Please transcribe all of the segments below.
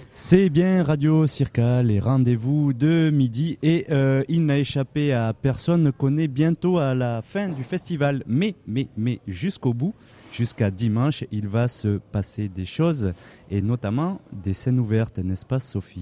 C'est bien Radio Circa, les rendez-vous de midi et il n'a échappé à personne qu'on est bientôt à la fin du festival. Mais jusqu'au bout, jusqu'à dimanche, il va se passer des choses et notamment des scènes ouvertes, n'est-ce pas Sophie ?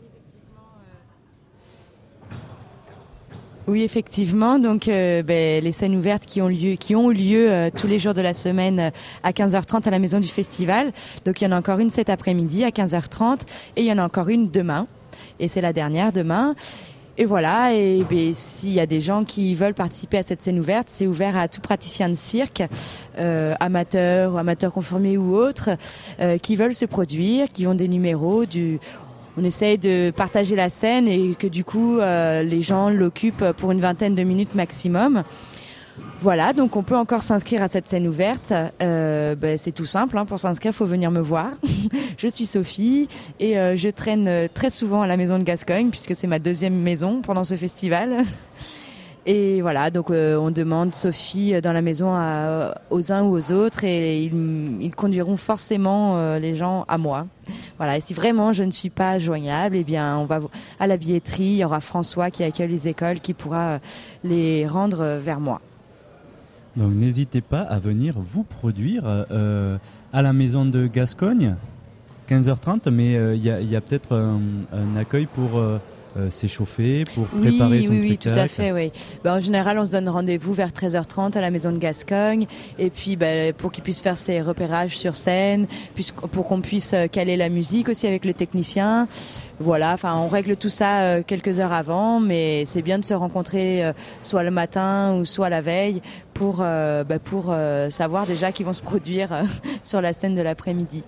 Oui, effectivement. Donc, les scènes ouvertes qui ont eu lieu tous les jours de la semaine à 15h30 à la maison du festival. Donc, il y en a encore une cet après-midi à 15h30 et il y en a encore une demain. Et c'est la dernière demain. Et voilà. Et s'il y a des gens qui veulent participer à cette scène ouverte, c'est ouvert à tout praticien de cirque, amateurs ou amateurs confirmés ou autres, qui veulent se produire, qui ont des numéros On essaye de partager la scène et que du coup, les gens l'occupent pour une vingtaine de minutes maximum. Voilà, donc on peut encore s'inscrire à cette scène ouverte. C'est tout simple, pour s'inscrire, il faut venir me voir. Je suis Sophie et je traîne très souvent à la maison de Gascogne puisque c'est ma deuxième maison pendant ce festival. Et voilà, donc on demande Sophie dans la maison aux uns ou aux autres et ils conduiront forcément les gens à moi. Voilà, et si vraiment je ne suis pas joignable, eh bien on va à la billetterie, il y aura François qui accueille les écoles qui pourra les rendre vers moi. Donc n'hésitez pas à venir vous produire à la maison de Gascogne, 15h30, mais il y a peut-être un accueil pour s'échauffer, pour préparer son spectacle. Oui, tout à fait, oui. En général, on se donne rendez-vous vers 13h30 à la maison de Gascogne, et puis pour qu'ils puissent faire ses repérages sur scène, pour qu'on puisse caler la musique aussi avec le technicien. Voilà, on règle tout ça quelques heures avant, mais c'est bien de se rencontrer soit le matin ou soit la veille pour savoir déjà qu'ils vont se produire sur la scène de l'après-midi.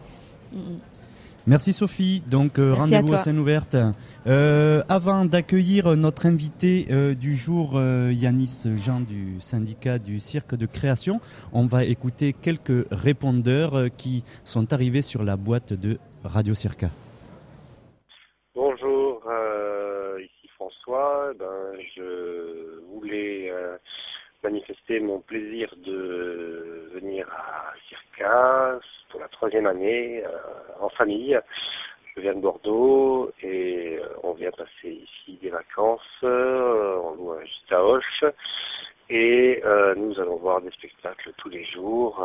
Merci Sophie, donc rendez-vous à scène ouverte. Avant d'accueillir notre invité du jour, Yanis Jean du syndicat du cirque de création, on va écouter quelques répondeurs qui sont arrivés sur la boîte de Radio Circa. Bonjour, ici François. Je voulais manifester mon plaisir de venir à Circa pour la 3e année en famille. Je viens de Bordeaux et on vient passer ici des vacances. On loue un gîte à Auch et nous allons voir des spectacles tous les jours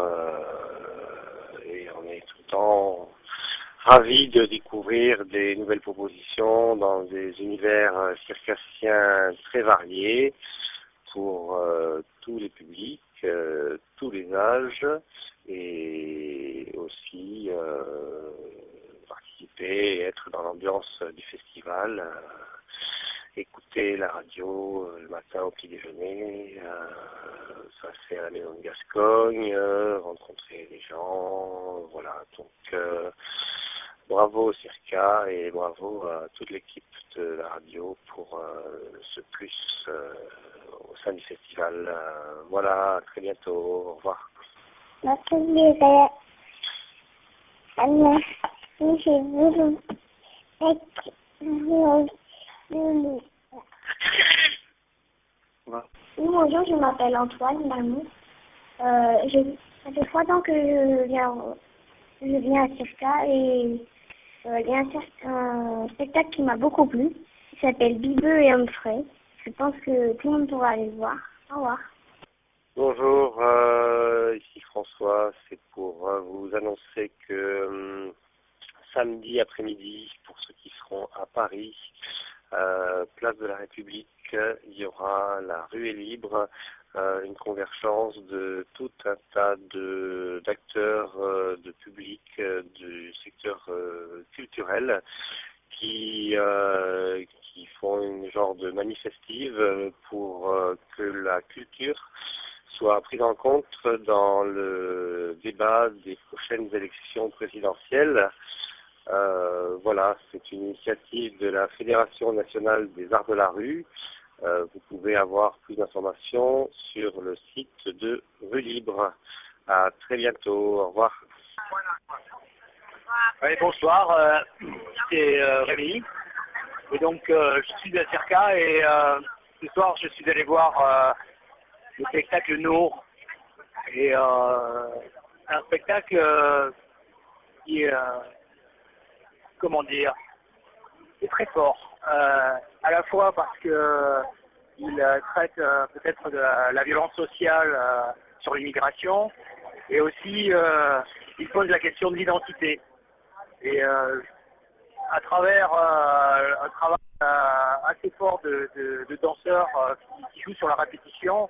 et on est tout le temps ravis de découvrir des nouvelles propositions dans des univers circassiens très variés pour tous les publics, tous les âges et aussi participer et être dans l'ambiance du festival, écouter la radio le matin au petit déjeuner, ça c'est à la maison de Gascogne, rencontrer les gens, voilà. Donc bravo au Circa et bravo à toute l'équipe de la radio pour ce plus au sein du festival. Voilà, à très bientôt, au revoir. Bonjour, je m'appelle Antoine Lamou. Ça fait 3 ans que je viens à Circa et il y a un spectacle qui m'a beaucoup plu. Il s'appelle Bibeux et Humphrey. Je pense que tout le monde pourra aller le voir. Au revoir. Bonjour, ici François. C'est pour vous annoncer que samedi après-midi, pour ceux qui seront à Paris, place de la République, il y aura La Rue est libre, une convergence de tout un tas d'acteurs, de public du secteur culturel qui font une genre de manifestive pour que la culture soit prise en compte dans le débat des prochaines élections présidentielles. Voilà, c'est une initiative de la Fédération nationale des arts de la rue. Vous pouvez avoir plus d'informations sur le site de Rue Libre. À très bientôt. Au revoir. Oui, bonsoir. C'est Rémi. Et donc, je suis de Circa et ce soir, je suis allé voir le spectacle Nour. Et un spectacle qui c'est très fort. À la fois parce que il traite peut-être de la violence sociale sur l'immigration, et aussi il pose la question de l'identité. Et à travers un travail assez fort de danseurs qui jouent sur la répétition,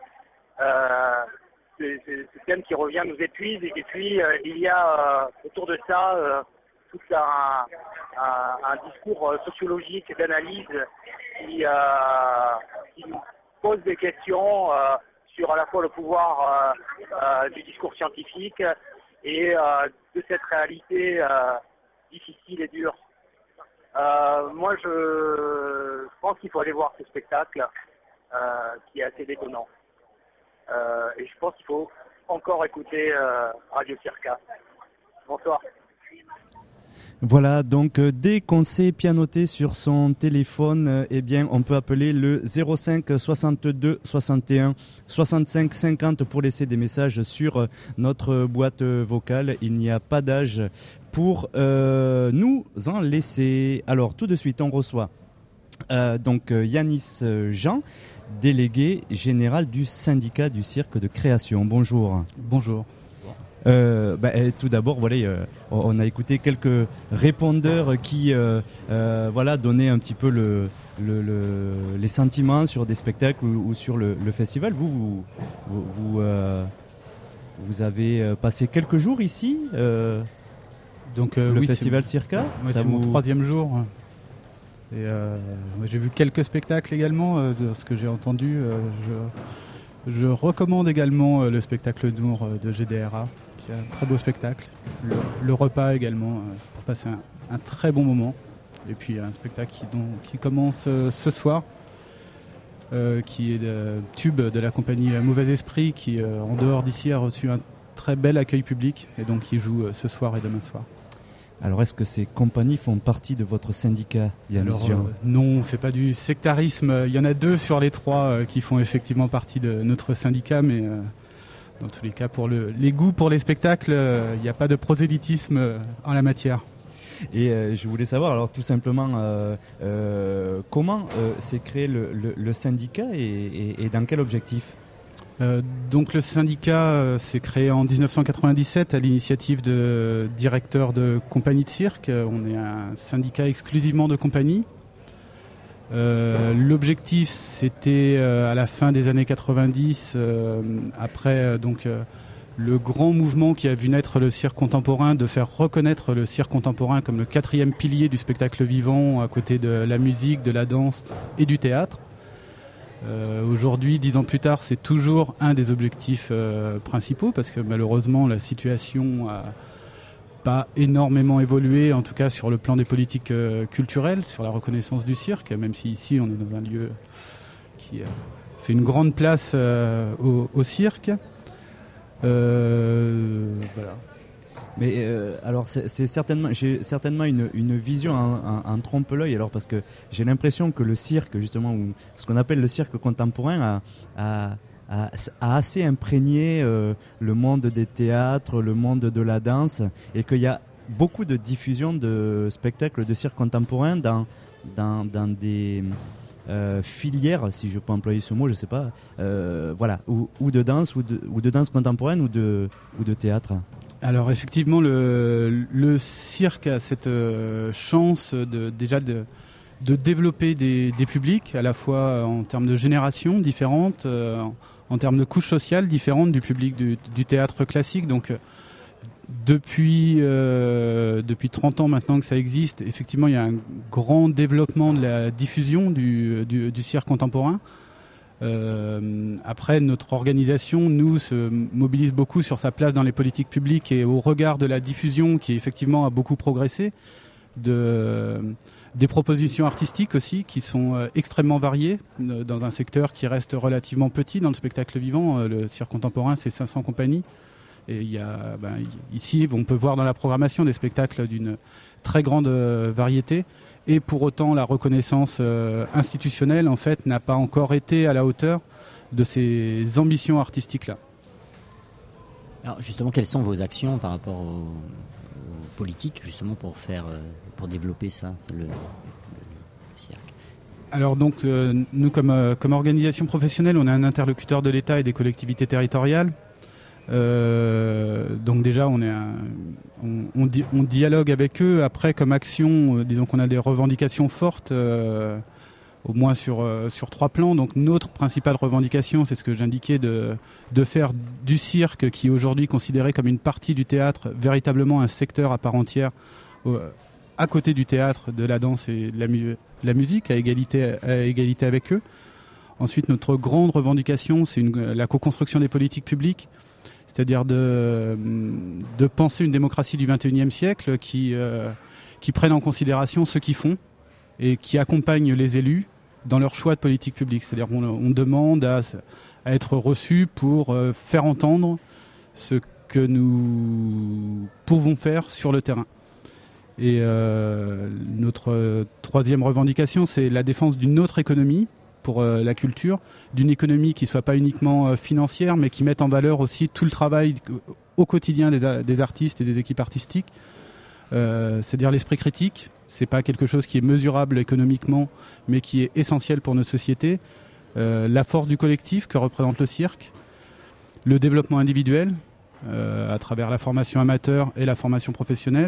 ce thème qui revient nous épuise, et puis il y a autour de ça tout un discours sociologique et d'analyse qui nous pose des questions sur à la fois le pouvoir du discours scientifique et de cette réalité difficile et dure. Moi, je pense qu'il faut aller voir ce spectacle qui est assez détonnant. Et je pense qu'il faut encore écouter Radio Circa. Bonsoir. Voilà, donc dès qu'on sait pianoter sur son téléphone, eh bien, on peut appeler le 05 62 61 65 50 pour laisser des messages sur notre boîte vocale. Il n'y a pas d'âge pour nous en laisser. Alors, tout de suite, on reçoit donc Yanis Jean, délégué général du syndicat du cirque de création. Bonjour. Bonjour. Tout d'abord, voilà, on a écouté quelques répondeurs qui donnaient un petit peu les sentiments sur des spectacles ou sur le festival. Vous avez passé quelques jours ici, oui, festival Circa. C'est mon 3e jour. Et j'ai vu quelques spectacles également, de ce que j'ai entendu. Je recommande également le spectacle d'humour de GDRA, qui est un très beau spectacle. Le repas également, pour passer un très bon moment. Et puis un spectacle qui commence ce soir, qui est Tube de la compagnie Mauvais Esprit, qui en dehors d'ici a reçu un très bel accueil public, et donc qui joue ce soir et demain soir. Alors, est-ce que ces compagnies font partie de votre syndicat, Yanis Jean ? Non, on ne fait pas du sectarisme. Il y en a 2 sur les 3 qui font effectivement partie de notre syndicat, mais dans tous les cas, pour les goûts pour les spectacles, il n'y a pas de prosélytisme en la matière. Et je voulais savoir, alors tout simplement, comment s'est créé le syndicat et dans quel objectif ? Donc le syndicat s'est créé en 1997 à l'initiative de directeurs de compagnies de cirque. On est un syndicat exclusivement de compagnies. L'objectif, c'était à la fin des années 90, après le grand mouvement qui a vu naître le cirque contemporain, de faire reconnaître le cirque contemporain comme le 4e pilier du spectacle vivant, à côté de la musique, de la danse et du théâtre. Aujourd'hui, 10 ans plus tard, c'est toujours un des objectifs principaux, parce que malheureusement la situation n'a pas énormément évolué, en tout cas sur le plan des politiques culturelles, sur la reconnaissance du cirque, même si ici on est dans un lieu qui fait une grande place au cirque. Voilà. Mais alors j'ai certainement une vision en trompe-l'œil, alors, parce que j'ai l'impression que le cirque, justement, ou ce qu'on appelle le cirque contemporain, a assez imprégné le monde des théâtres, le monde de la danse, et qu'il y a beaucoup de diffusion de spectacles de cirque contemporain dans des filières, si je peux employer ce mot, je sais pas, voilà, ou de danse, ou de danse contemporaine, ou de théâtre. Alors effectivement, le cirque a cette chance de développer des publics, à la fois en termes de générations différentes, en termes de couches sociales différentes du public du théâtre classique. Donc depuis 30 ans maintenant que ça existe, effectivement, il y a un grand développement de la diffusion du cirque contemporain. Après, notre organisation, nous, se mobilise beaucoup sur sa place dans les politiques publiques et au regard de la diffusion qui effectivement a beaucoup progressé, des propositions artistiques aussi qui sont extrêmement variées dans un secteur qui reste relativement petit dans le spectacle vivant. Le cirque contemporain, c'est 500 compagnies. Et il y a, ici, on peut voir dans la programmation des spectacles d'une très grande variété. Et pour autant, la reconnaissance institutionnelle, en fait, n'a pas encore été à la hauteur de ces ambitions artistiques-là. Alors justement, quelles sont vos actions par rapport au politique justement pour développer ça, le cirque? Alors donc nous comme organisation professionnelle, on est un interlocuteur de l'État et des collectivités territoriales. Donc déjà on dialogue avec eux. Après comme action, disons qu'on a des revendications fortes, au moins sur 3 plans. Donc notre principale revendication, c'est ce que j'indiquais, de faire du cirque, qui est aujourd'hui considéré comme une partie du théâtre, véritablement un secteur à part entière, à côté du théâtre, de la danse et de la musique, à égalité avec eux. Ensuite, notre grande revendication, c'est la co-construction des politiques publiques, c'est-à-dire de penser une démocratie du XXIe siècle qui prenne en considération ceux qui font et qui accompagnent les élus dans leur choix de politique publique. C'est-à-dire qu'on demande à être reçus pour faire entendre ce que nous pouvons faire sur le terrain. Et notre troisième revendication, c'est la défense d'une autre économie pour la culture, d'une économie qui ne soit pas uniquement financière, mais qui mette en valeur aussi tout le travail au quotidien des artistes et des équipes artistiques. C'est-à-dire l'esprit critique. C'est pas quelque chose qui est mesurable économiquement, mais qui est essentiel pour notre société. La force du collectif que représente le cirque, le développement individuel à travers la formation amateur et la formation professionnelle,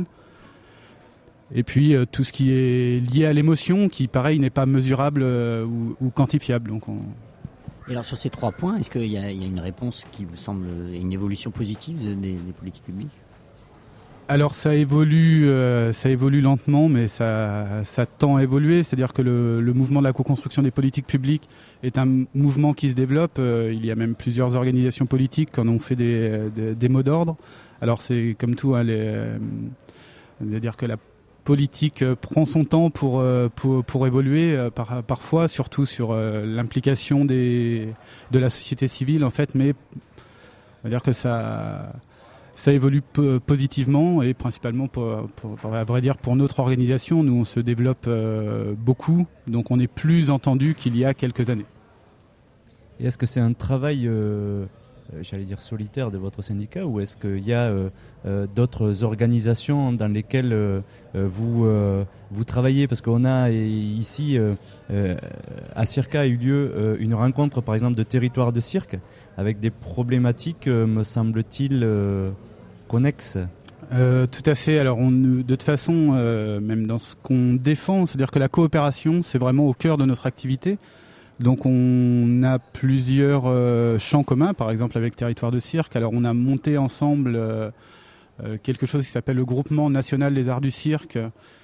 et puis tout ce qui est lié à l'émotion, qui pareil n'est pas mesurable ou quantifiable. Donc Et alors sur ces 3 points, est-ce qu'il y a une réponse qui vous semble une évolution positive des politiques publiques? Alors ça évolue lentement, mais ça tend à évoluer. C'est-à-dire que le mouvement de la co-construction des politiques publiques est un mouvement qui se développe. Il y a même plusieurs organisations politiques qui en ont fait des mots d'ordre. Alors c'est comme tout, c'est-à-dire que la politique prend son temps pour évoluer, parfois, surtout sur l'implication de la société civile en fait, mais on va dire que ça évolue positivement, et principalement à vrai dire pour notre organisation, nous on se développe beaucoup, donc on est plus entendu qu'il y a quelques années. Et est-ce que c'est un travail j'allais dire solitaire de votre syndicat, ou est-ce qu'il y a d'autres organisations dans lesquelles vous travaillez? Parce qu'on a ici à Circa a eu lieu une rencontre par exemple de territoire de cirque avec des problématiques me semble-t-il connexes. Tout à fait. Alors de toute façon, même dans ce qu'on défend, c'est-à-dire que la coopération, c'est vraiment au cœur de notre activité. Donc on a plusieurs champs communs, par exemple avec Territoire de Cirque. Alors on a monté ensemble quelque chose qui s'appelle le Groupement National des Arts du Cirque,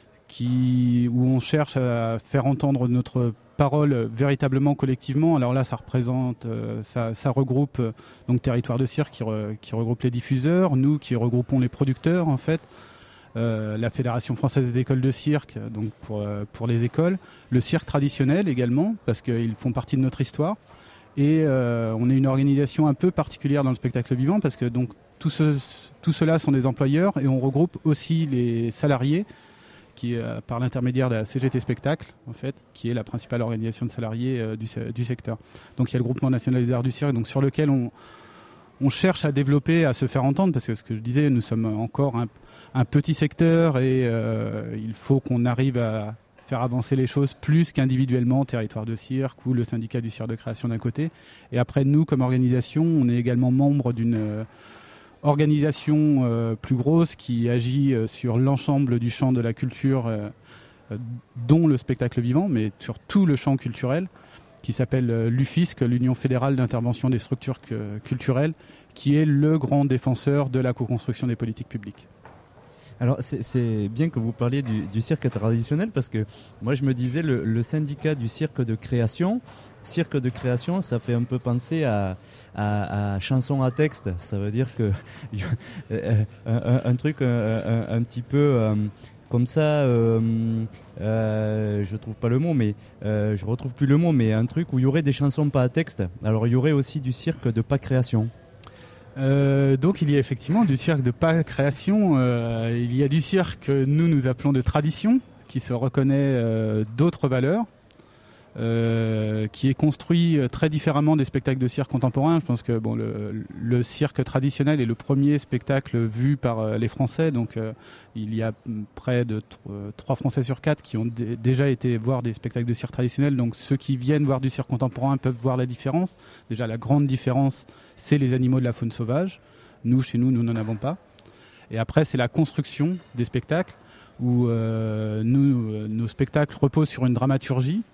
où on cherche à faire entendre notre parole véritablement collectivement. Alors là, ça représente, ça regroupe donc Territoire de Cirque qui regroupe les diffuseurs, nous qui regroupons les producteurs en fait. La Fédération française des écoles de cirque, donc pour les écoles, le cirque traditionnel également, parce qu'ils font partie de notre histoire, et on est une organisation un peu particulière dans le spectacle vivant, parce que donc tout cela sont des employeurs, et on regroupe aussi les salariés, qui par l'intermédiaire de la CGT Spectacle, en fait, qui est la principale organisation de salariés du secteur. Donc il y a le Groupement National des Arts du Cirque, donc sur lequel on cherche à développer, à se faire entendre, parce que ce que je disais, nous sommes encore un petit secteur, et il faut qu'on arrive à faire avancer les choses plus qu'individuellement Territoire de Cirque ou le syndicat du cirque de création d'un côté. Et après, nous, comme organisation, on est également membre d'une organisation plus grosse qui agit sur l'ensemble du champ de la culture, dont le spectacle vivant, mais sur tout le champ culturel, qui s'appelle l'UFISC, l'Union fédérale d'intervention des structures culturelles, qui est le grand défenseur de la co-construction des politiques publiques. Alors c'est bien que vous parliez du cirque traditionnel, parce que moi je me disais le syndicat du cirque de création, ça fait un peu penser à chanson à texte. Ça veut dire que un truc un petit peu comme ça, je trouve pas le mot, mais je retrouve plus le mot, mais un truc où il y aurait des chansons pas à texte. Alors il y aurait aussi du cirque de pas création. Donc il y a effectivement du cirque de pas création, il y a du cirque que nous appelons de tradition, qui se reconnaît d'autres valeurs. qui est construit très différemment des spectacles de cirque contemporains. Je pense que le cirque traditionnel est le premier spectacle vu par les Français, donc il y a près de 3 Français sur 4 qui ont déjà été voir des spectacles de cirque traditionnel, donc ceux qui viennent voir du cirque contemporain peuvent voir la différence. Déjà, la grande différence, c'est les animaux de la faune sauvage. Chez nous n'en avons pas. Et après, c'est la construction des spectacles, où nos spectacles reposent sur une dramaturgie.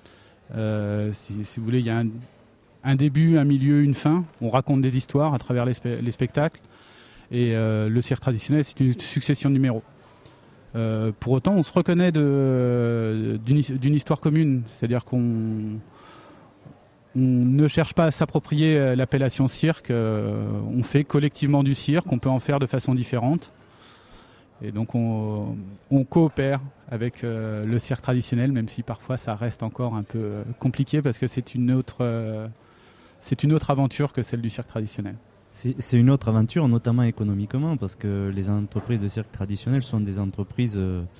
Si vous voulez, il y a un début, un milieu, une fin. On raconte des histoires à travers les spectacles. Et le cirque traditionnel, c'est une succession de numéros. Pour autant, on se reconnaît d'une histoire commune. C'est-à-dire qu'on ne cherche pas à s'approprier l'appellation cirque. On fait collectivement du cirque. On peut en faire de façon différente. Et donc on coopère avec le cirque traditionnel, même si parfois ça reste encore un peu compliqué parce que c'est une autre aventure que celle du cirque traditionnel. C'est une autre aventure, notamment économiquement, parce que les entreprises de cirque traditionnel sont des entreprises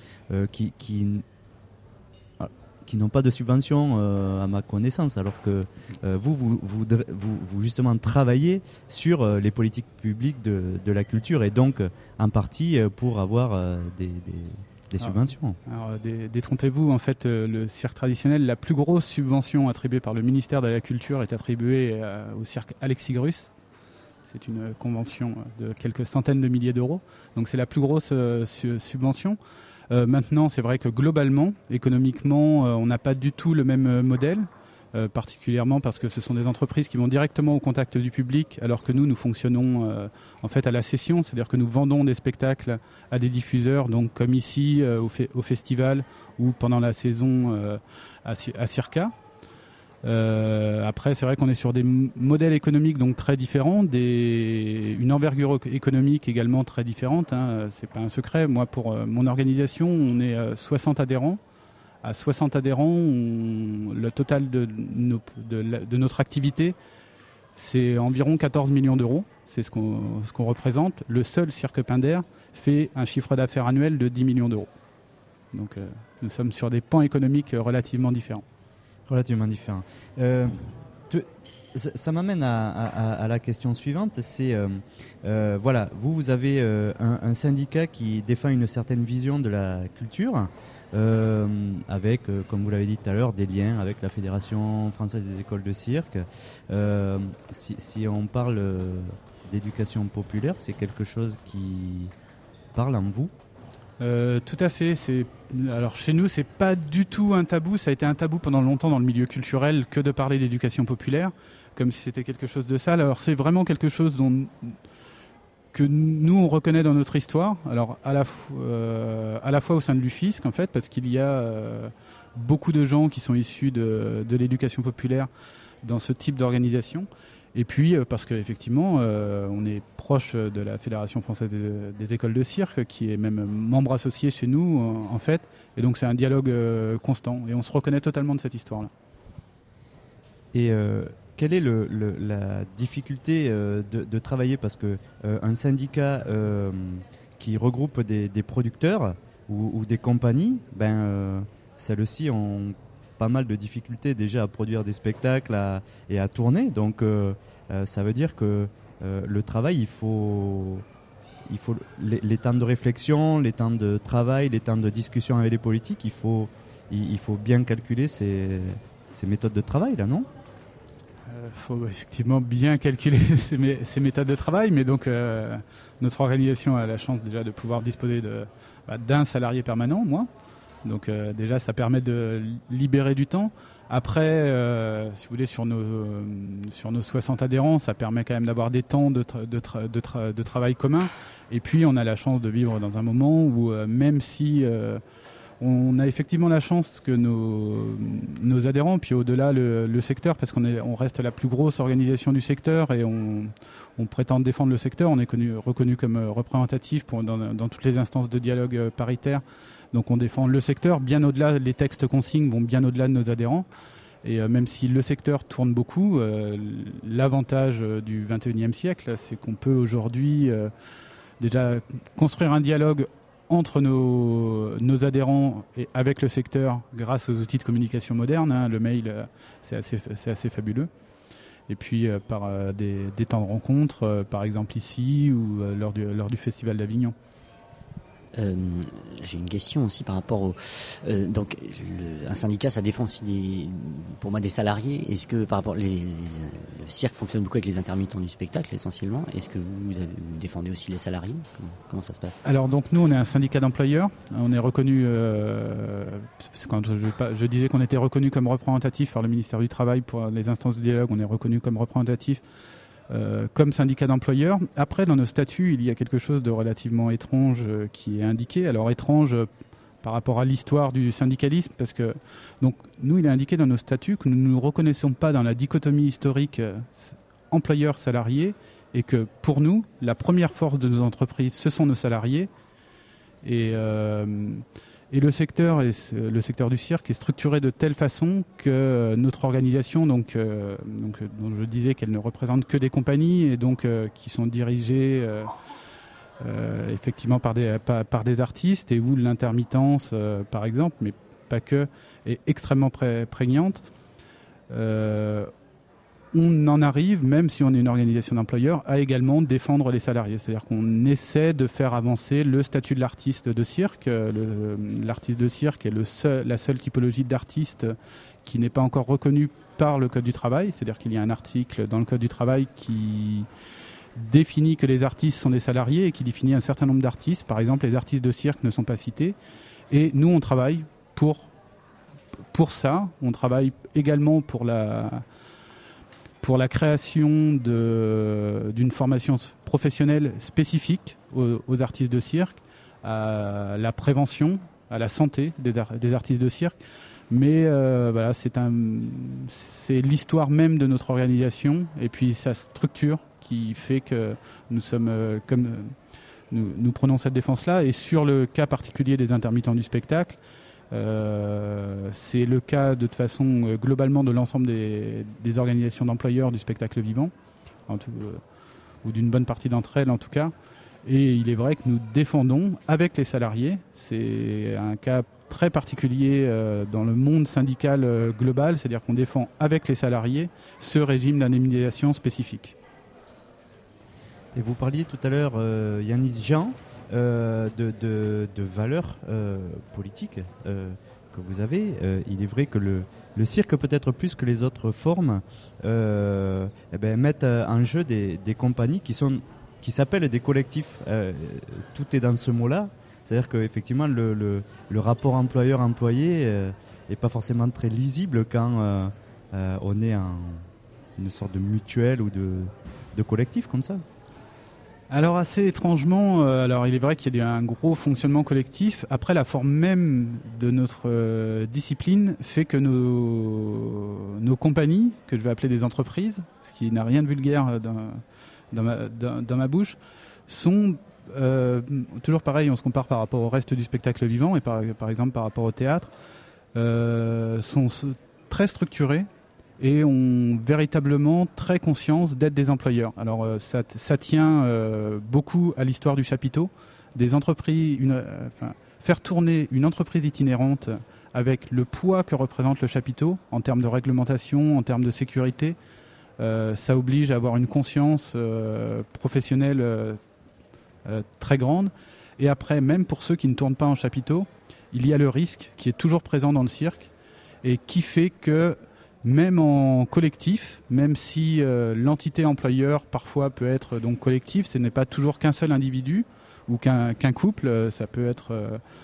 qui n'ont pas de subvention à ma connaissance, alors que vous justement travaillez sur les politiques publiques de la culture et donc en partie pour avoir des subventions. Alors détrompez-vous, en fait le cirque traditionnel, la plus grosse subvention attribuée par le ministère de la Culture est attribuée au cirque Alexis Grus. C'est une convention de quelques centaines de milliers d'euros, donc c'est la plus grosse subvention. Maintenant, c'est vrai que globalement, économiquement, on n'a pas du tout le même modèle, particulièrement parce que ce sont des entreprises qui vont directement au contact du public, alors que nous fonctionnons en fait à la session, c'est-à-dire que nous vendons des spectacles à des diffuseurs, donc comme ici au festival ou pendant la saison à Circa. Après, c'est vrai qu'on est sur des modèles économiques donc très différents, une envergure économique également très différente. C'est pas un secret. Moi, pour mon organisation, on est 60 adhérents. À 60 adhérents, le total de notre activité, c'est environ 14 millions d'euros. C'est ce qu'on représente. Le seul cirque Pinder fait un chiffre d'affaires annuel de 10 millions d'euros. Donc, nous sommes sur des pans économiques relativement différents. Relativement différent. Ça m'amène à la question suivante. C'est voilà, vous avez un syndicat qui défend une certaine vision de la culture, avec, comme vous l'avez dit tout à l'heure, des liens avec la Fédération française des écoles de cirque. Si on parle d'éducation populaire, c'est quelque chose qui parle en vous? Tout à fait. Alors chez nous, c'est pas du tout un tabou. Ça a été un tabou pendant longtemps dans le milieu culturel que de parler d'éducation populaire, comme si c'était quelque chose de sale. Alors c'est vraiment quelque chose que nous on reconnaît dans notre histoire. Alors à la fois au sein de l'UFISC en fait, parce qu'il y a beaucoup de gens qui sont issus de l'éducation populaire dans ce type d'organisation. Et puis parce qu'effectivement, on est proche de la Fédération française des écoles de cirque, qui est même membre associé chez nous, en fait. Et donc c'est un dialogue constant. Et on se reconnaît totalement de cette histoire-là. Et quelle est la difficulté de travailler? Parce que un syndicat qui regroupe des producteurs ou des compagnies, celles-ci ont pas mal de difficultés déjà à produire des spectacles et à tourner. Donc ça veut dire que le travail, il faut les temps de réflexion, les temps de travail, les temps de discussion avec les politiques, il faut bien calculer ces méthodes de travail là, non? Faut effectivement bien calculer ces méthodes de travail, mais donc notre organisation a la chance déjà de pouvoir disposer d'un salarié permanent, moi. Donc déjà, ça permet de libérer du temps. Après, si vous voulez, sur nos 60 adhérents, ça permet quand même d'avoir des temps de travail commun. Et puis, on a la chance de vivre dans un moment où, même si on a effectivement la chance que nos adhérents, puis au-delà le secteur, parce qu'on reste la plus grosse organisation du secteur et on prétend défendre le secteur, on est reconnu comme représentatif dans toutes les instances de dialogue paritaire. Donc on défend le secteur, bien au-delà, les textes consignes vont bien au-delà de nos adhérents. Et même si le secteur tourne beaucoup, l'avantage du XXIe siècle, c'est qu'on peut aujourd'hui déjà construire un dialogue entre nos adhérents et avec le secteur grâce aux outils de communication modernes. Le mail, c'est assez fabuleux. Et puis par des temps de rencontre, par exemple ici ou lors du Festival d'Avignon. J'ai une question aussi par rapport au donc un syndicat, ça défend aussi pour moi des salariés. Est-ce que par rapport le cirque fonctionne beaucoup avec les intermittents du spectacle essentiellement? Est-ce que vous défendez aussi les salariés? Comment ça se passe? Alors donc nous on est un syndicat d'employeurs. On est reconnu quand je disais qu'on était reconnu comme représentatif par le ministère du Travail pour les instances de dialogue, on est reconnu comme représentatif comme syndicat d'employeurs. Après, dans nos statuts, il y a quelque chose de relativement étrange qui est indiqué. Alors étrange par rapport à l'histoire du syndicalisme, parce que donc nous, il est indiqué dans nos statuts que nous ne nous reconnaissons pas dans la dichotomie historique employeur-salarié, et que pour nous, la première force de nos entreprises, ce sont nos salariés. Et le secteur du cirque est structuré de telle façon que notre organisation, dont je disais qu'elle ne représente que des compagnies et donc qui sont dirigées effectivement par des artistes, et où l'intermittence, par exemple, mais pas que, est extrêmement prégnante. On en arrive, même si on est une organisation d'employeurs, à également défendre les salariés. C'est-à-dire qu'on essaie de faire avancer le statut de l'artiste de cirque. L'artiste de cirque est la seule typologie d'artiste qui n'est pas encore reconnue par le Code du travail. C'est-à-dire qu'il y a un article dans le Code du travail qui définit que les artistes sont des salariés et qui définit un certain nombre d'artistes. Par exemple, les artistes de cirque ne sont pas cités. Et nous, on travaille pour ça. On travaille également pour la création d'une formation professionnelle spécifique aux artistes de cirque, à la prévention, à la santé des artistes de cirque. Mais voilà, c'est l'histoire même de notre organisation et puis sa structure qui fait que nous sommes nous prenons cette défense-là. Et sur le cas particulier des intermittents du spectacle, c'est le cas de toute façon globalement de l'ensemble des organisations d'employeurs du spectacle vivant, ou d'une bonne partie d'entre elles en tout cas. Et il est vrai que nous défendons avec les salariés, c'est un cas très particulier dans le monde syndical global, c'est-à-dire qu'on défend avec les salariés ce régime d'indemnisation spécifique. Et vous parliez tout à l'heure, Yanis Jean, de valeurs politiques que vous avez. Il est vrai que le cirque, peut-être plus que les autres formes, mettent en jeu des compagnies qui s'appellent des collectifs. Tout est dans ce mot-là. C'est-à-dire qu'effectivement, le rapport employeur-employé n'est pas forcément très lisible quand on est en une sorte de mutuelle ou de collectif comme ça. Alors assez étrangement, il est vrai qu'il y a un gros fonctionnement collectif. Après, la forme même de notre discipline fait que nos compagnies, que je vais appeler des entreprises, ce qui n'a rien de vulgaire dans ma bouche, sont toujours pareil. On se compare par rapport au reste du spectacle vivant et par exemple par rapport au théâtre, sont très structurées et ont véritablement très conscience d'être des employeurs. Alors ça tient beaucoup à l'histoire du chapiteau. Des entreprises, faire tourner une entreprise itinérante avec le poids que représente le chapiteau en termes de réglementation, en termes de sécurité, ça oblige à avoir une conscience professionnelle très grande. Et après, même pour ceux qui ne tournent pas en chapiteau, il y a le risque qui est toujours présent dans le cirque et qui fait que même en collectif, même si l'entité employeur parfois peut être donc collective, ce n'est pas toujours qu'un seul individu ou qu'un couple, ça peut être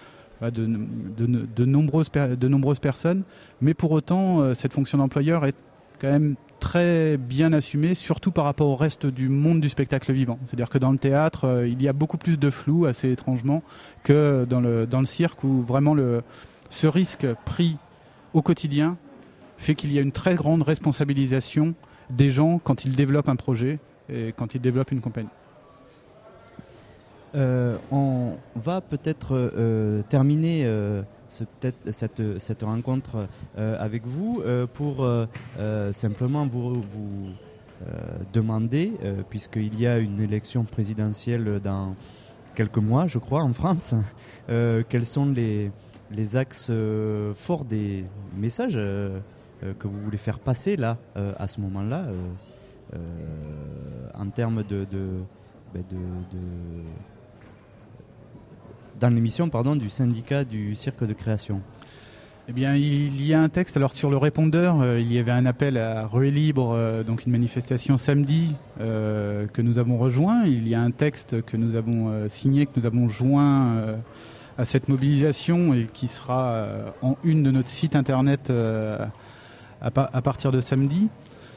de nombreuses personnes, mais pour autant cette fonction d'employeur est quand même très bien assumée, surtout par rapport au reste du monde du spectacle vivant. C'est-à-dire que dans le théâtre, il y a beaucoup plus de flou, assez étrangement, que dans le cirque, où vraiment ce risque pris au quotidien fait qu'il y a une très grande responsabilisation des gens quand ils développent un projet et quand ils développent une compagnie. On va peut-être terminer cette rencontre avec vous pour simplement vous demander, puisqu'il y a une élection présidentielle dans quelques mois, je crois, en France. Quels sont les axes forts des messages que vous voulez faire passer là, à ce moment-là, en termes dans l'émission du syndicat du cirque de création? Eh bien, il y a un texte. Alors sur le répondeur, il y avait un appel à Ruée Libre, donc une manifestation samedi que nous avons rejoint. Il y a un texte que nous avons signé, que nous avons joint à cette mobilisation et qui sera en une de notre site internet à partir de samedi.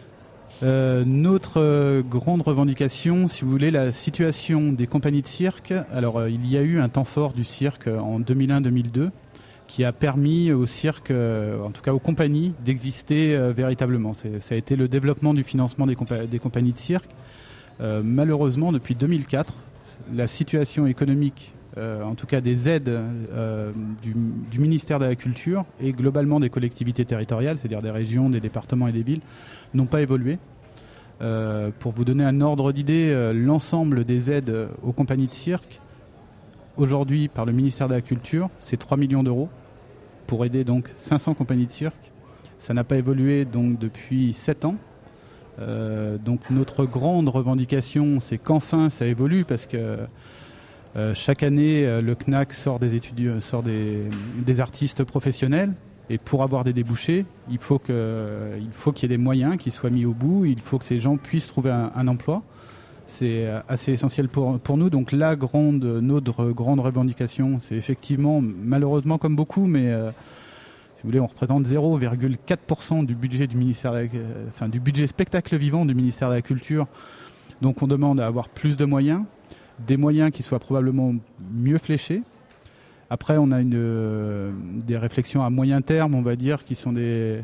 Notre grande revendication, si vous voulez, la situation des compagnies de cirque. Alors, il y a eu un temps fort du cirque en 2001-2002 qui a permis au cirque, en tout cas aux compagnies, d'exister véritablement. Ça a été le développement du financement des compagnies de cirque. Malheureusement, depuis 2004, la situation économique, en tout cas des aides du ministère de la Culture et globalement des collectivités territoriales, c'est-à-dire des régions, des départements et des villes, n'ont pas évolué. Pour vous donner un ordre d'idée, l'ensemble des aides aux compagnies de cirque, aujourd'hui par le ministère de la Culture, c'est 3 millions d'euros pour aider donc 500 compagnies de cirque. Ça n'a pas évolué donc depuis 7 ans. Donc notre grande revendication, c'est qu'enfin ça évolue, parce que chaque année, le CNAC sort des étudiants, sort des artistes professionnels. Et pour avoir des débouchés, il faut qu'il y ait des moyens qui soient mis au bout. Il faut que ces gens puissent trouver un emploi. C'est assez essentiel pour nous. Donc notre grande revendication, c'est effectivement, malheureusement comme beaucoup, mais si vous voulez, on représente 0,4% du budget du ministère, du budget spectacle vivant du ministère de la Culture. Donc on demande à avoir plus de moyens, des moyens qui soient probablement mieux fléchés. Après, on a des réflexions à moyen terme, on va dire, qui sont des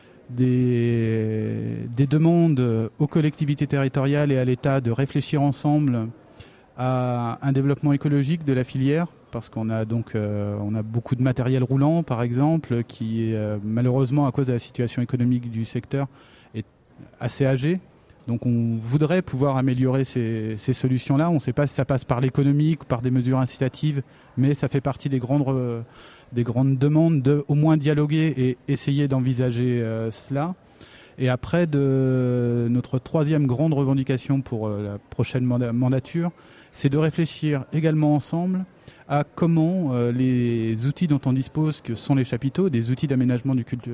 demandes aux collectivités territoriales et à l'État de réfléchir ensemble à un développement écologique de la filière, parce qu'on a on a beaucoup de matériel roulant, par exemple, qui malheureusement, à cause de la situation économique du secteur, est assez âgé. Donc on voudrait pouvoir améliorer ces solutions-là. On ne sait pas si ça passe par l'économique ou par des mesures incitatives, mais ça fait partie des grandes demandes de au moins dialoguer et essayer d'envisager cela. Et après, notre troisième grande revendication pour la prochaine mandature, c'est de réfléchir également ensemble à comment les outils dont on dispose, que sont les chapiteaux, des outils d'aménagement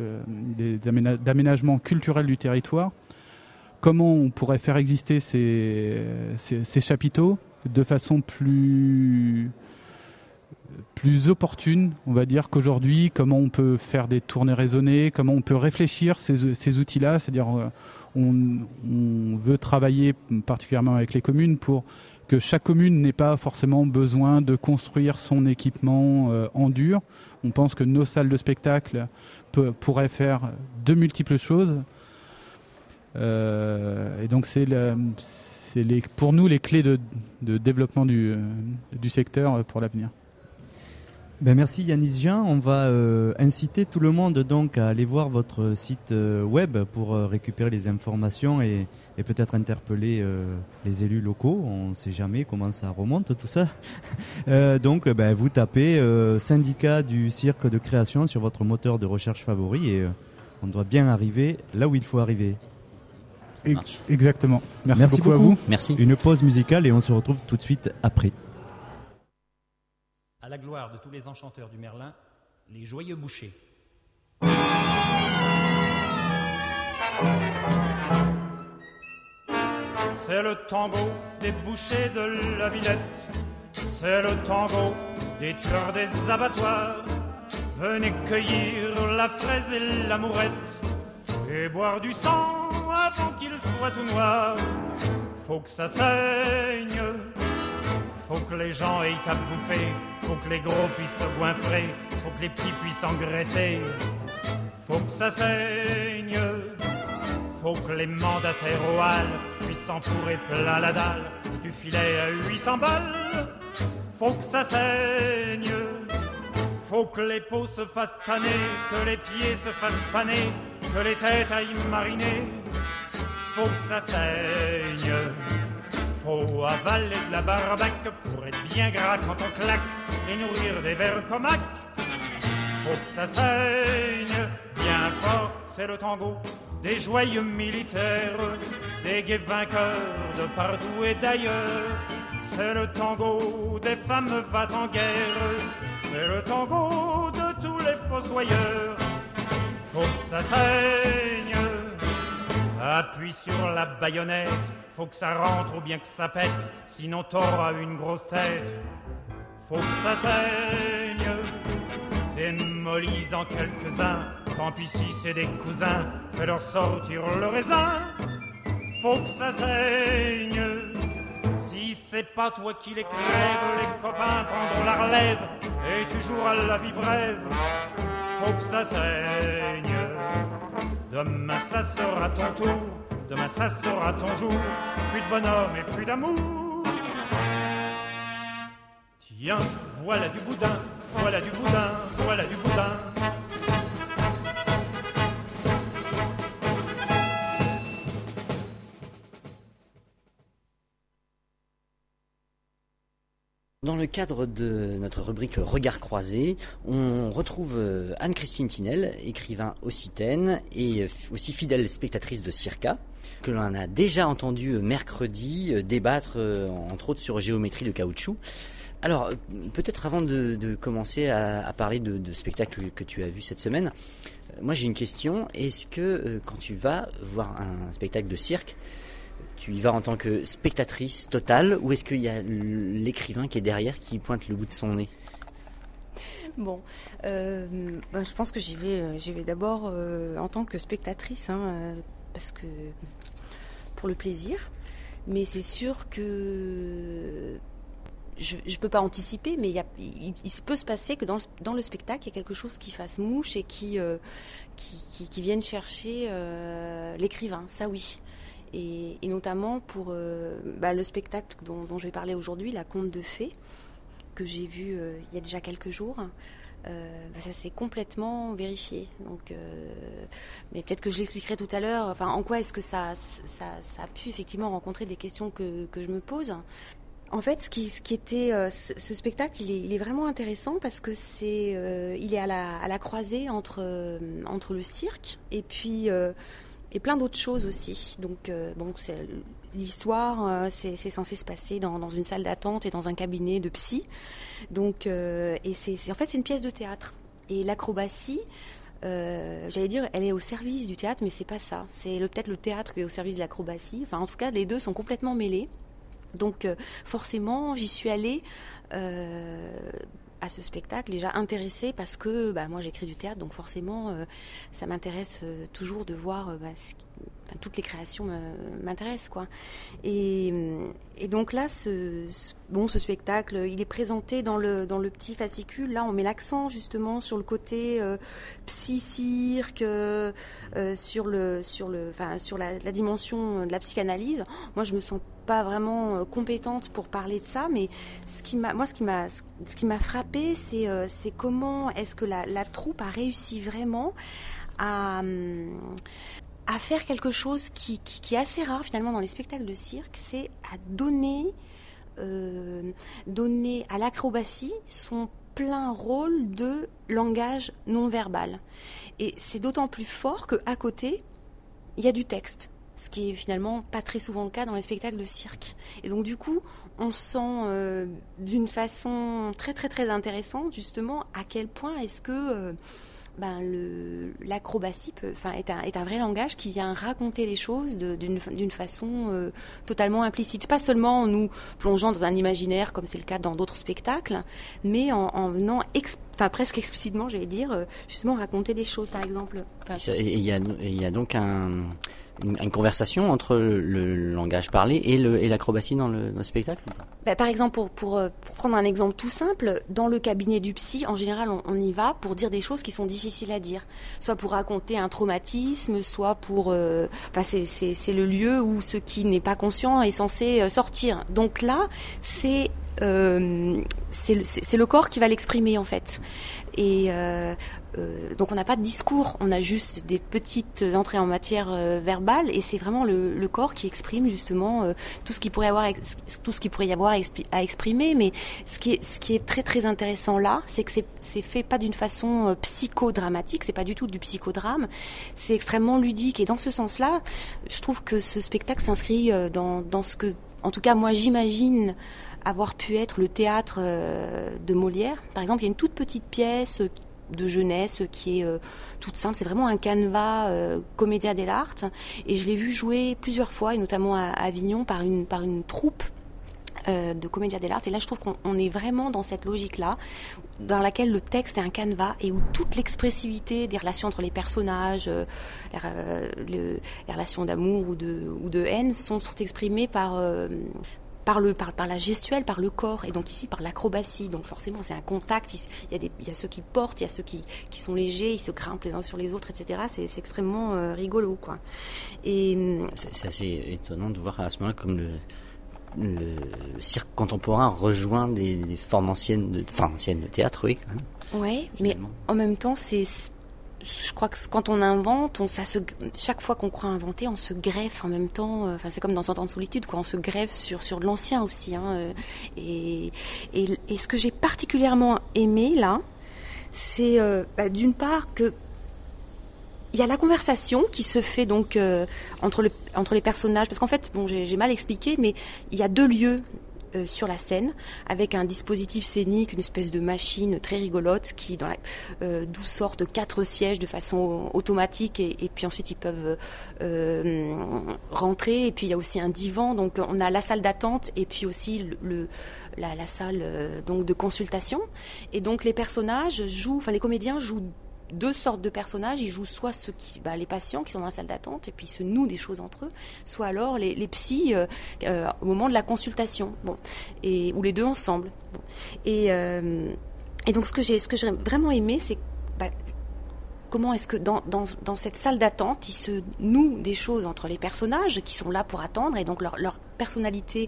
culturel du territoire, comment on pourrait faire exister ces chapiteaux de façon plus opportune, on va dire, qu'aujourd'hui, comment on peut faire des tournées raisonnées, comment on peut réfléchir ces outils-là, c'est-à-dire on veut travailler particulièrement avec les communes pour que chaque commune n'ait pas forcément besoin de construire son équipement en dur. On pense que nos salles de spectacle pourraient faire de multiples choses. Et donc c'est pour nous les clés de développement du secteur pour l'avenir. Merci Yanis Jean. On va inciter tout le monde donc à aller voir votre site web pour récupérer les informations et peut-être interpeller les élus locaux. On ne sait jamais comment ça remonte tout ça. Donc vous tapez syndicat du cirque de création sur votre moteur de recherche favori et on doit bien arriver là où il faut arriver. Exactement. Merci beaucoup à vous. Merci. Une pause musicale et on se retrouve tout de suite après. À la gloire de tous les enchanteurs du Merlin, les joyeux bouchers. C'est le tango des bouchers de la Villette, c'est le tango des tueurs des abattoirs. Venez cueillir la fraise et l'amourette et boire du sang avant qu'il soit tout noir. Faut que ça saigne, faut que les gens aient à bouffer, faut que les gros puissent se goinfrer, faut que les petits puissent engraisser. Faut que ça saigne, faut que les mandataires au hall puissent s'enfourrer plein la dalle du filet à 800 balles. Faut que ça saigne, faut que les peaux se fassent tanner, que les pieds se fassent paner, que les têtes aillent mariner. Faut que ça saigne, faut avaler de la barbaque pour dur et bien gras quand on claque et nourrir des vers comaques. Faut que ça saigne bien fort, c'est le tango des joyeux militaires, des gais vainqueurs de partout et d'ailleurs. C'est le tango des femmes va en guerre, c'est le tango de tous les fossoyeurs. Faut que ça saigne, appuie sur la baïonnette, faut que ça rentre ou bien que ça pète, sinon t'auras une grosse tête. Faut que ça saigne, démolis-en quelques-uns, tant pis si c'est des cousins, fais-leur sortir le raisin. Faut que ça saigne, si c'est pas toi qui les crèves, les copains prendront la relève, et tu joueras la vie brève. Faut que ça saigne, demain ça sera ton tour, demain ça sera ton jour, plus de bonhomme et plus d'amour. Tiens, voilà du boudin, voilà du boudin, voilà du boudin. Dans le cadre de notre rubrique Regard croisé, on retrouve Anne-Christine Tinel, écrivain occitane et aussi fidèle spectatrice de Circa, que l'on a déjà entendu mercredi débattre entre autres sur géométrie de caoutchouc. Alors, peut-être avant de commencer à parler de spectacles que tu as vus cette semaine, moi j'ai une question. Est-ce que quand tu vas voir un spectacle de cirque, tu y vas en tant que spectatrice totale ou est-ce qu'il y a l'écrivain qui est derrière qui pointe le bout de son nez ? Bon, je pense que j'y vais d'abord en tant que spectatrice, parce que pour le plaisir. Mais c'est sûr que je ne peux pas anticiper, mais il peut se passer que dans le spectacle, il y a quelque chose qui fasse mouche et qui vienne chercher l'écrivain. Ça oui. Et notamment pour le spectacle dont je vais parler aujourd'hui, La Conte de Fées, que j'ai vu il y a déjà quelques jours. Ça s'est complètement vérifié. Donc, mais peut-être que je l'expliquerai tout à l'heure. Enfin, en quoi est-ce que ça a pu effectivement rencontrer des questions que je me pose. En fait, ce spectacle, il est vraiment intéressant parce que il est à la croisée entre le cirque et puis et plein d'autres choses aussi. Donc, l'histoire, c'est censé se passer dans une salle d'attente et dans un cabinet de psy. Donc, et c'est une pièce de théâtre. Et l'acrobatie, j'allais dire, elle est au service du théâtre, mais c'est pas ça. C'est peut-être le théâtre qui est au service de l'acrobatie. Enfin, en tout cas, les deux sont complètement mêlés. Donc, forcément, j'y suis allée à ce spectacle déjà intéressée parce que moi j'écris du théâtre, donc forcément ça m'intéresse toujours de voir toutes les créations m'intéressent quoi. Et donc là ce spectacle il est présenté dans le petit fascicule. Là on met l'accent justement sur le côté psy-cirque, sur la dimension de la psychanalyse. Moi je me sens pas vraiment compétente pour parler de ça, mais ce qui m'a frappée, c'est comment est-ce que la troupe a réussi vraiment à faire quelque chose qui est assez rare finalement dans les spectacles de cirque, c'est à donner à l'acrobatie son plein rôle de langage non verbal. Et c'est d'autant plus fort qu'à côté, il y a du texte. Ce qui est finalement pas très souvent le cas dans les spectacles de cirque. Et donc du coup, on sent d'une façon très très très intéressante justement à quel point est-ce que l'acrobatie est un vrai langage qui vient raconter les choses d'une façon totalement implicite. Pas seulement en nous plongeant dans un imaginaire comme c'est le cas dans d'autres spectacles, mais en venant presque explicitement, j'allais dire, justement raconter des choses par exemple. Il y a donc une conversation entre le langage parlé et l'acrobatie dans le spectacle. Par exemple, pour prendre un exemple tout simple, dans le cabinet du psy, en général, on y va pour dire des choses qui sont difficiles à dire. Soit pour raconter un traumatisme, soit pour... c'est le lieu où ce qui n'est pas conscient est censé sortir. Donc là, c'est le corps qui va l'exprimer, en fait. Et donc on n'a pas de discours, on a juste des petites entrées en matière verbale, et c'est vraiment le corps qui exprime justement tout ce qu'il pourrait y avoir à exprimer. Mais ce qui est très très intéressant là, c'est que c'est fait pas d'une façon psychodramatique, c'est pas du tout du psychodrame, c'est extrêmement ludique, et dans ce sens-là, je trouve que ce spectacle s'inscrit dans ce que, en tout cas moi j'imagine avoir pu être le théâtre de Molière. Par exemple, il y a une toute petite pièce de jeunesse qui est toute simple, c'est vraiment un canevas Commedia dell'arte, et je l'ai vu jouer plusieurs fois, et notamment à Avignon par une troupe de Commedia dell'arte, et là je trouve qu'on est vraiment dans cette logique-là, dans laquelle le texte est un canevas, et où toute l'expressivité des relations entre les personnages, les relations d'amour ou de haine sont exprimées par la gestuelle, par le corps, et donc ici par l'acrobatie. Donc forcément c'est un contact, il y a ceux qui portent, il y a ceux qui sont légers, ils se grimpent les uns sur les autres, etc. C'est extrêmement rigolo, quoi. Et c'est assez étonnant de voir à ce moment-là comme le cirque contemporain rejoint des formes anciennes de théâtre, oui, quand même. Ouais, mais en même temps je crois que quand on invente, chaque fois qu'on croit inventer, on se greffe en même temps. Enfin, c'est comme dans 100 ans de solitude, quoi. On se greffe sur de l'ancien aussi. Hein, et ce que j'ai particulièrement aimé là, c'est d'une part que il y a la conversation qui se fait donc entre les personnages, parce qu'en fait, bon, j'ai mal expliqué, mais il y a 2 lieux sur la scène, avec un dispositif scénique, une espèce de machine très rigolote d'où sortent 4 sièges de façon automatique, et puis ensuite ils peuvent rentrer, et puis il y a aussi un divan, donc on a la salle d'attente et puis aussi la salle donc de consultation, et donc les comédiens jouent 2 sortes de personnages. Ils jouent soit les patients qui sont dans la salle d'attente et puis se nouent des choses entre eux, soit alors les psys au moment de la consultation, ou les 2 ensemble. Bon. Et donc ce que j'ai vraiment aimé, c'est comment est-ce que dans cette salle d'attente, il se noue des choses entre les personnages qui sont là pour attendre, et donc leur personnalité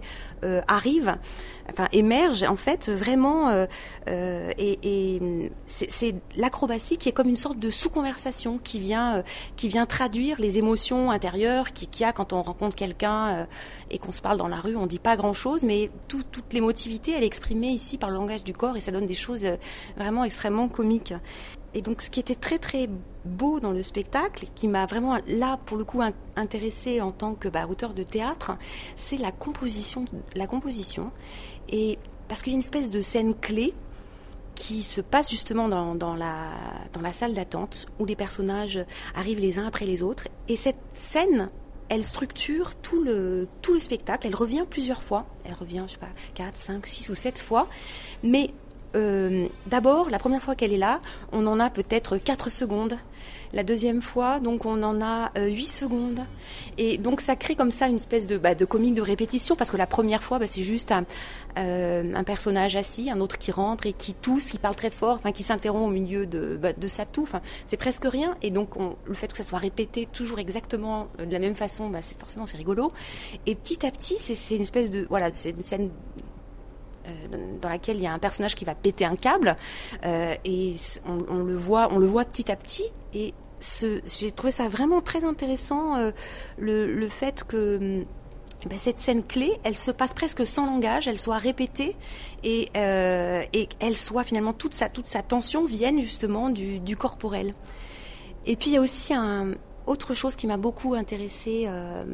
émerge en fait vraiment, et c'est l'acrobatie qui est comme une sorte de sous-conversation qui vient traduire les émotions intérieures qu'il y a quand on rencontre quelqu'un et qu'on se parle dans la rue. On dit pas grand-chose, mais toute l'émotivité, elle est exprimée ici par le langage du corps, et ça donne des choses vraiment extrêmement comiques. Et donc ce qui était très très beau dans le spectacle, qui m'a vraiment là pour le coup intéressée en tant que auteur de théâtre, c'est la composition, et parce qu'il y a une espèce de scène clé qui se passe justement dans la salle d'attente, où les personnages arrivent les uns après les autres, et cette scène, elle structure tout le spectacle. Elle revient plusieurs fois, 4, 5, 6 ou 7 fois, mais d'abord, la première fois qu'elle est là, on en a peut-être 4 secondes. La deuxième fois, donc on en a 8 secondes. Et donc ça crée comme ça une espèce de comique de répétition, parce que la première fois, c'est juste un personnage assis, un autre qui rentre et qui tousse, qui parle très fort, qui s'interrompt au milieu de sa toux. C'est presque rien. Et donc le fait que ça soit répété toujours exactement de la même façon, c'est rigolo. Et petit à petit, c'est une espèce c'est une scène dans laquelle il y a un personnage qui va péter un câble, et on le voit petit à petit, et j'ai trouvé ça vraiment très intéressant, le fait que cette scène clé, elle se passe presque sans langage, elle soit répétée, et elle soit finalement toute sa tension vienne justement du corporel. Et puis il y a aussi autre chose qui m'a beaucoup intéressée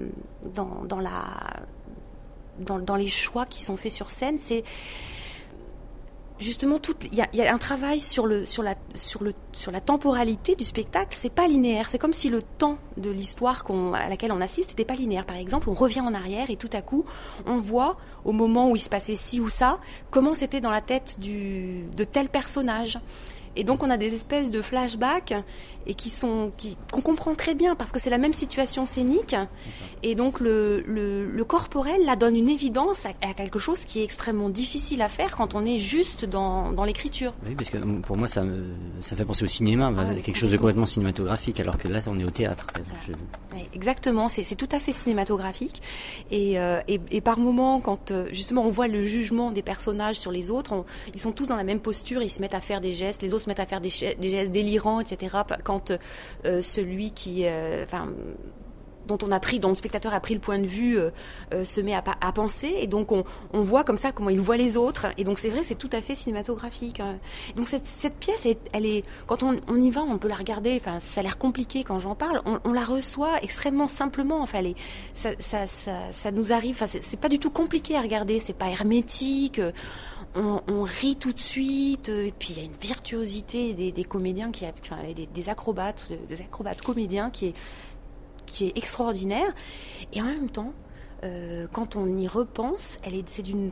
dans les choix qui sont faits sur scène, c'est justement il y a un travail sur la temporalité du spectacle. C'est pas linéaire, c'est comme si le temps de l'histoire à laquelle on assiste n'était pas linéaire. Par exemple, on revient en arrière et tout à coup on voit au moment où il se passait ci ou ça comment c'était dans la tête de tel personnage. Et donc on a des espèces de flashbacks et qu'on comprend très bien parce que c'est la même situation scénique, et donc le corporel là donne une évidence à quelque chose qui est extrêmement difficile à faire quand on est juste dans l'écriture. Oui, parce que pour moi ça fait penser au cinéma, quelque chose de complètement cinématographique, alors que là on est au théâtre. Oui, exactement, c'est tout à fait cinématographique, et par moments quand justement on voit le jugement des personnages sur les autres, ils sont tous dans la même posture, ils se mettent à faire des gestes, les autres se mettre à faire des gestes délirants, etc. Quand celui qui, dont le spectateur a pris le point de vue, se met à penser, et donc on voit comme ça comment il voit les autres, et donc c'est vrai, c'est tout à fait cinématographique. Donc cette pièce, elle est, quand on y va, on peut la regarder, enfin ça a l'air compliqué quand j'en parle, on la reçoit extrêmement simplement, enfin ça nous arrive, enfin c'est pas du tout compliqué à regarder, c'est pas hermétique, on rit tout de suite, et puis il y a une virtuosité des comédiens, des acrobates comédiens qui est extraordinaire, et en même temps, quand on y repense, c'est d'une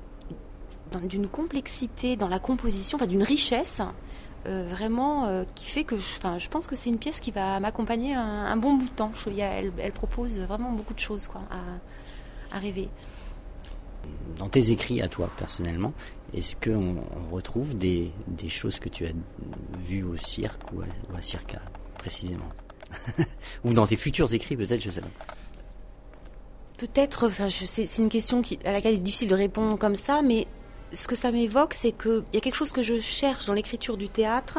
complexité dans la composition, enfin d'une richesse vraiment qui fait que je pense que c'est une pièce qui va m'accompagner un bon bout de temps. Elle propose vraiment beaucoup de choses à rêver. Dans tes écrits à toi personnellement, est-ce qu'on retrouve des choses que tu as vues au cirque ou à Circa précisément? Ou dans tes futurs écrits, peut-être, je sais pas. Peut-être, c'est une question à laquelle il est difficile de répondre comme ça, mais ce que ça m'évoque, c'est qu'il y a quelque chose que je cherche dans l'écriture du théâtre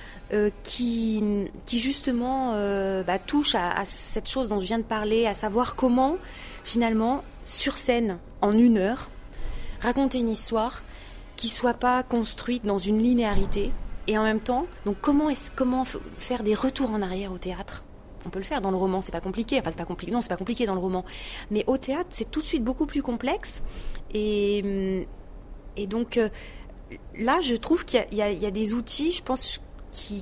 qui justement touche à cette chose dont je viens de parler, à savoir comment, finalement, sur scène, en 1 heure, raconter une histoire qui soit pas construite dans une linéarité. Et en même temps, donc comment faire des retours en arrière au théâtre? On peut le faire dans le roman, c'est pas compliqué. Enfin, c'est pas compliqué dans le roman. Mais au théâtre, c'est tout de suite beaucoup plus complexe. Et donc, là, je trouve qu'il y a des outils, je pense, qui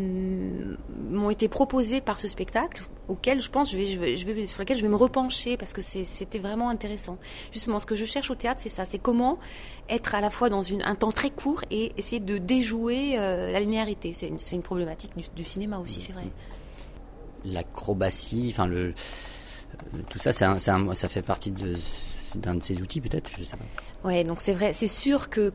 m'ont été proposés par ce spectacle, auquel je pense sur lesquels je vais me repencher, parce que c'était vraiment intéressant. Justement, ce que je cherche au théâtre, c'est ça, c'est comment être à la fois dans un temps très court et essayer de déjouer la linéarité. C'est une problématique du cinéma aussi, c'est vrai. L'acrobatie, enfin tout ça, ça fait partie d'un de ces outils, peut-être, je sais pas. Ouais, donc c'est vrai, c'est sûr que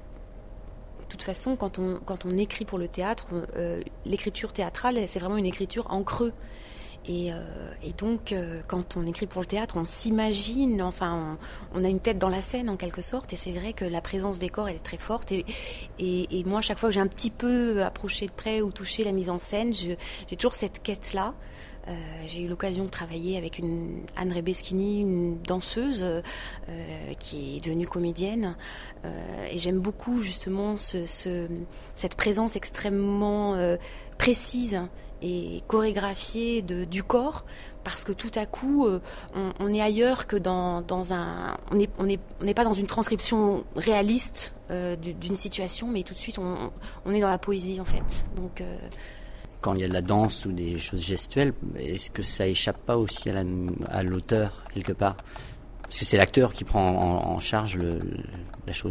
de toute façon, quand on écrit pour le théâtre, l'écriture théâtrale, c'est vraiment une écriture en creux. Et donc, quand on écrit pour le théâtre, on s'imagine, enfin, on a une tête dans la scène en quelque sorte, et c'est vrai que la présence des corps, elle est très forte. Et moi, chaque fois que j'ai un petit peu approché de près ou touché la mise en scène, j'ai toujours cette quête-là. J'ai eu l'occasion de travailler avec Anne Rebeschini, une danseuse qui est devenue comédienne, et j'aime beaucoup justement cette présence extrêmement précise et chorégraphiée du corps, parce que tout à coup on est ailleurs que dans un on n'est pas dans une transcription réaliste d'une situation, mais tout de suite on est dans la poésie en fait. Donc quand il y a de la danse ou des choses gestuelles, est-ce que ça échappe pas aussi à l'auteur quelque part? Parce que c'est l'acteur qui prend en charge la chose.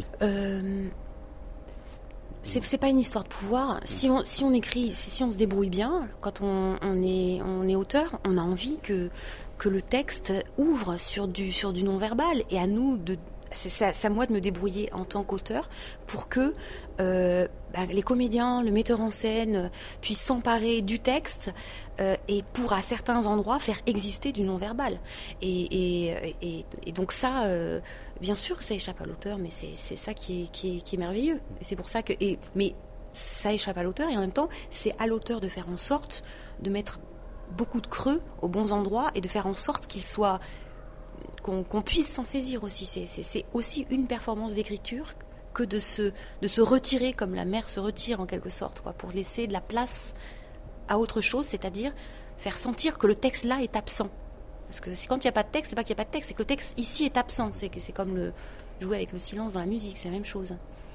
C'est pas une histoire de pouvoir. Si on écrit, si on se débrouille bien, quand on est auteur, on a envie que le texte ouvre sur du non-verbal, et à nous c'est à moi de me débrouiller en tant qu'auteur pour que les comédiens, le metteur en scène puissent s'emparer du texte et pour à certains endroits faire exister du non-verbal. Et donc ça, bien sûr, ça échappe à l'auteur, mais c'est ça qui est merveilleux. Et c'est pour ça mais ça échappe à l'auteur, et en même temps, c'est à l'auteur de faire en sorte de mettre beaucoup de creux aux bons endroits et de faire en sorte qu'il soit qu'on puisse s'en saisir aussi. C'est aussi une performance d'écriture que de se retirer comme la mer se retire en quelque sorte, pour laisser de la place à autre chose, c'est-à-dire faire sentir que le texte là est absent. Parce que quand il n'y a pas de texte, c'est pas qu'il n'y a pas de texte, c'est que le texte ici est absent. C'est comme jouer avec le silence dans la musique, c'est la même chose.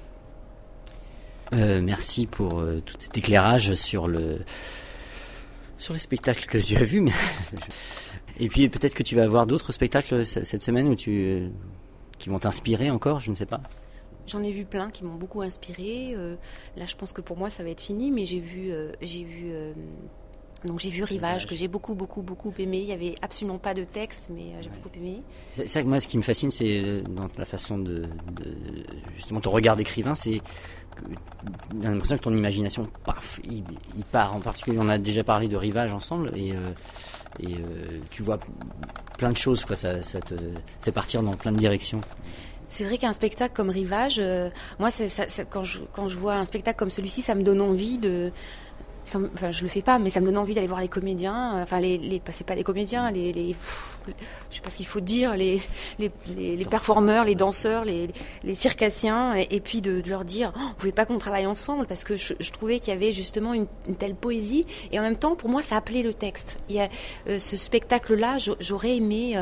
Merci pour tout cet éclairage sur les spectacles que tu as vus. Et puis peut-être que tu vas avoir d'autres spectacles cette semaine qui vont t'inspirer encore, je ne sais pas. J'en ai vu plein qui m'ont beaucoup inspiré. Là, je pense que pour moi, ça va être fini, mais j'ai vu Rivage, que j'ai beaucoup aimé. Il n'y avait absolument pas de texte, mais j'ai beaucoup aimé. C'est ça que moi, ce qui me fascine, c'est dans la façon de justement ton regard d'écrivain, c'est j'ai l'impression que ton imagination, paf, il part. En particulier, on a déjà parlé de Rivage ensemble, et tu vois plein de choses, ça te fait partir dans plein de directions. C'est vrai qu'un spectacle comme Rivage, moi, quand je vois un spectacle comme celui-ci, ça me donne envie de... Enfin, je le fais pas, mais ça me donne envie d'aller voir les comédiens. Enfin, c'est pas les comédiens, je sais pas ce qu'il faut dire, les performeurs, les danseurs, les circassiens, et puis de leur dire, vous voulez pas qu'on travaille ensemble, parce que je trouvais qu'il y avait justement une telle poésie, et en même temps, pour moi, ça appelait le texte. Il y a ce spectacle-là, j'aurais aimé,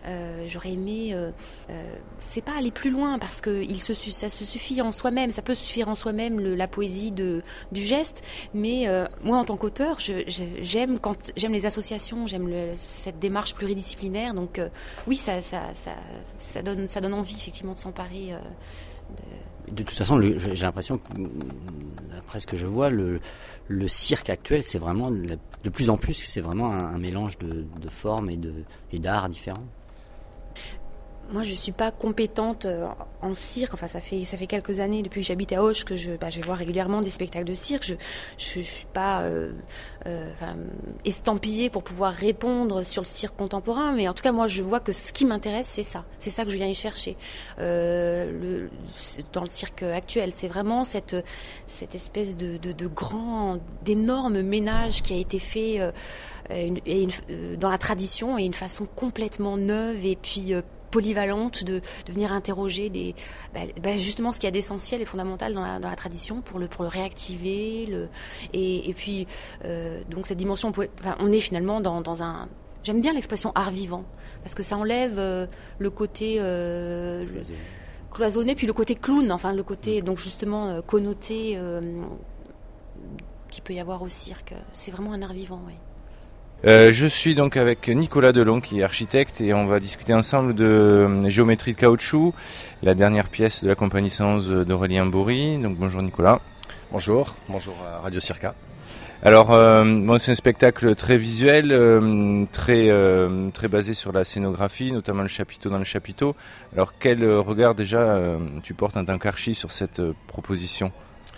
c'est pas aller plus loin, parce que ça se suffit en soi-même, ça peut suffire en soi-même la poésie du geste, mais moi, en tant qu'auteur, j'aime les associations, j'aime cette démarche pluridisciplinaire. Donc, oui, ça donne envie, effectivement, de s'emparer. De toute façon, j'ai l'impression que, d'après ce que je vois, le cirque actuel, c'est vraiment, de plus en plus, c'est vraiment un mélange de formes et d'arts différents. Moi, je suis pas compétente en cirque. Enfin, ça fait quelques années depuis que j'habite à Auch que je vais voir régulièrement des spectacles de cirque. Je suis pas estampillée pour pouvoir répondre sur le cirque contemporain. Mais en tout cas, moi, je vois que ce qui m'intéresse, c'est ça. C'est ça que je viens y chercher dans le cirque actuel. C'est vraiment cette espèce d'énorme ménage qui a été fait dans la tradition et une façon complètement neuve et puis polyvalente de venir interroger justement ce qu'il y a d'essentiel et fondamental dans la tradition pour le réactiver et puis donc cette dimension, on est finalement dans un, j'aime bien l'expression art vivant parce que ça enlève le côté cloisonné puis le côté clown, enfin le côté donc justement connoté qu'il peut y avoir au cirque. C'est vraiment un art vivant, oui. Je suis donc avec Nicolas Delon qui est architecte et on va discuter ensemble de Géométrie de caoutchouc, la dernière pièce de la compagnie 111 d'Aurélien Bory. Donc bonjour Nicolas. Bonjour à Radio Circa. Alors c'est un spectacle très visuel, très basé sur la scénographie, notamment le chapiteau dans le chapiteau. Alors quel regard déjà tu portes en tant qu'archi sur cette proposition ?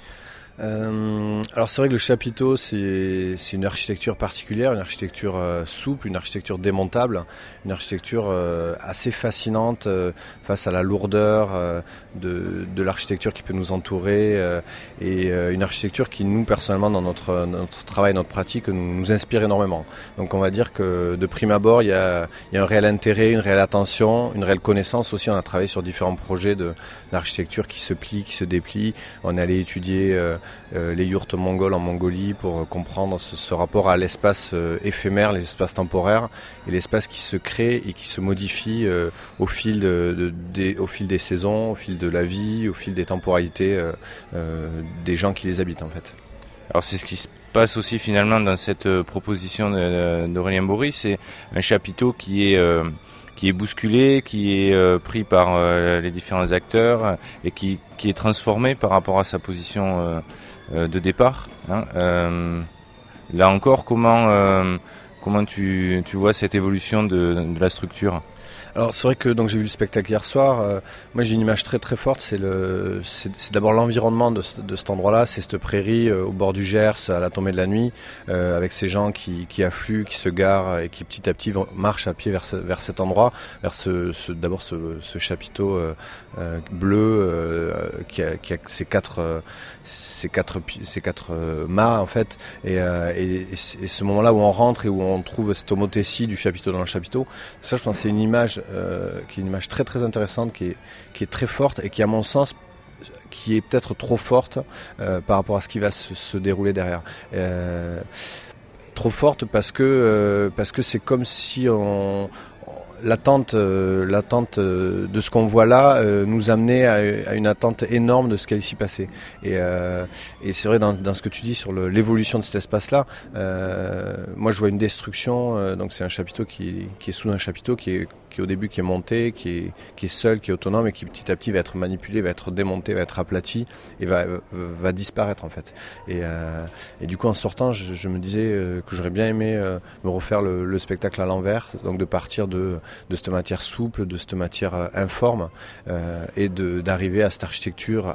Alors c'est vrai que le chapiteau c'est une architecture particulière, une architecture souple, une architecture démontable, une architecture assez fascinante face à la lourdeur de l'architecture qui peut nous entourer et une architecture qui nous personnellement dans notre travail, notre pratique nous inspire énormément. Donc on va dire que de prime abord il y a un réel intérêt, une réelle attention, une réelle connaissance aussi. On a travaillé sur différents projets d'architecture qui se plient, qui se déplient. On est allé étudier les yourtes mongols en Mongolie pour comprendre ce rapport à l'espace éphémère, l'espace temporaire et l'espace qui se crée et qui se modifie au fil des saisons, au fil de la vie, au fil des temporalités des gens qui les habitent en fait. Alors c'est ce qui se passe aussi finalement dans cette proposition d'Aurélien Bory, c'est un chapiteau qui est bousculé, qui est pris par les différents acteurs et qui est transformé par rapport à sa position de départ. Là encore, comment tu vois cette évolution de la structure ? Alors c'est vrai que donc j'ai vu le spectacle hier soir. Moi j'ai une image très très forte. C'est d'abord l'environnement de cet endroit-là. C'est cette prairie au bord du Gers à la tombée de la nuit, avec ces gens qui affluent, qui se garent et qui petit à petit marchent à pied vers cet endroit, vers d'abord ce chapiteau bleu qui a ces quatre mâts en fait. Et ce moment-là où on rentre et où on trouve cette homothétie du chapiteau dans le chapiteau. Ça, je pense que c'est une image qui est une image très très intéressante, qui est très forte et qui à mon sens qui est peut-être trop forte par rapport à ce qui va se dérouler derrière. Trop forte parce que c'est comme si l'attente de ce qu'on voit là nous amenait à une attente énorme de ce qui allait s'y passer. Et c'est vrai dans ce que tu dis sur l'évolution de cet espace-là, moi je vois une destruction. Donc c'est un chapiteau qui est sous un chapiteau qui est au début qui est monté, qui est seul, qui est autonome et qui petit à petit va être manipulé, va être démonté, va être aplati et va disparaître en fait. Et du coup en sortant, je me disais que j'aurais bien aimé me refaire le spectacle à l'envers, donc de partir de cette matière souple, de cette matière informe, et d'arriver à cette architecture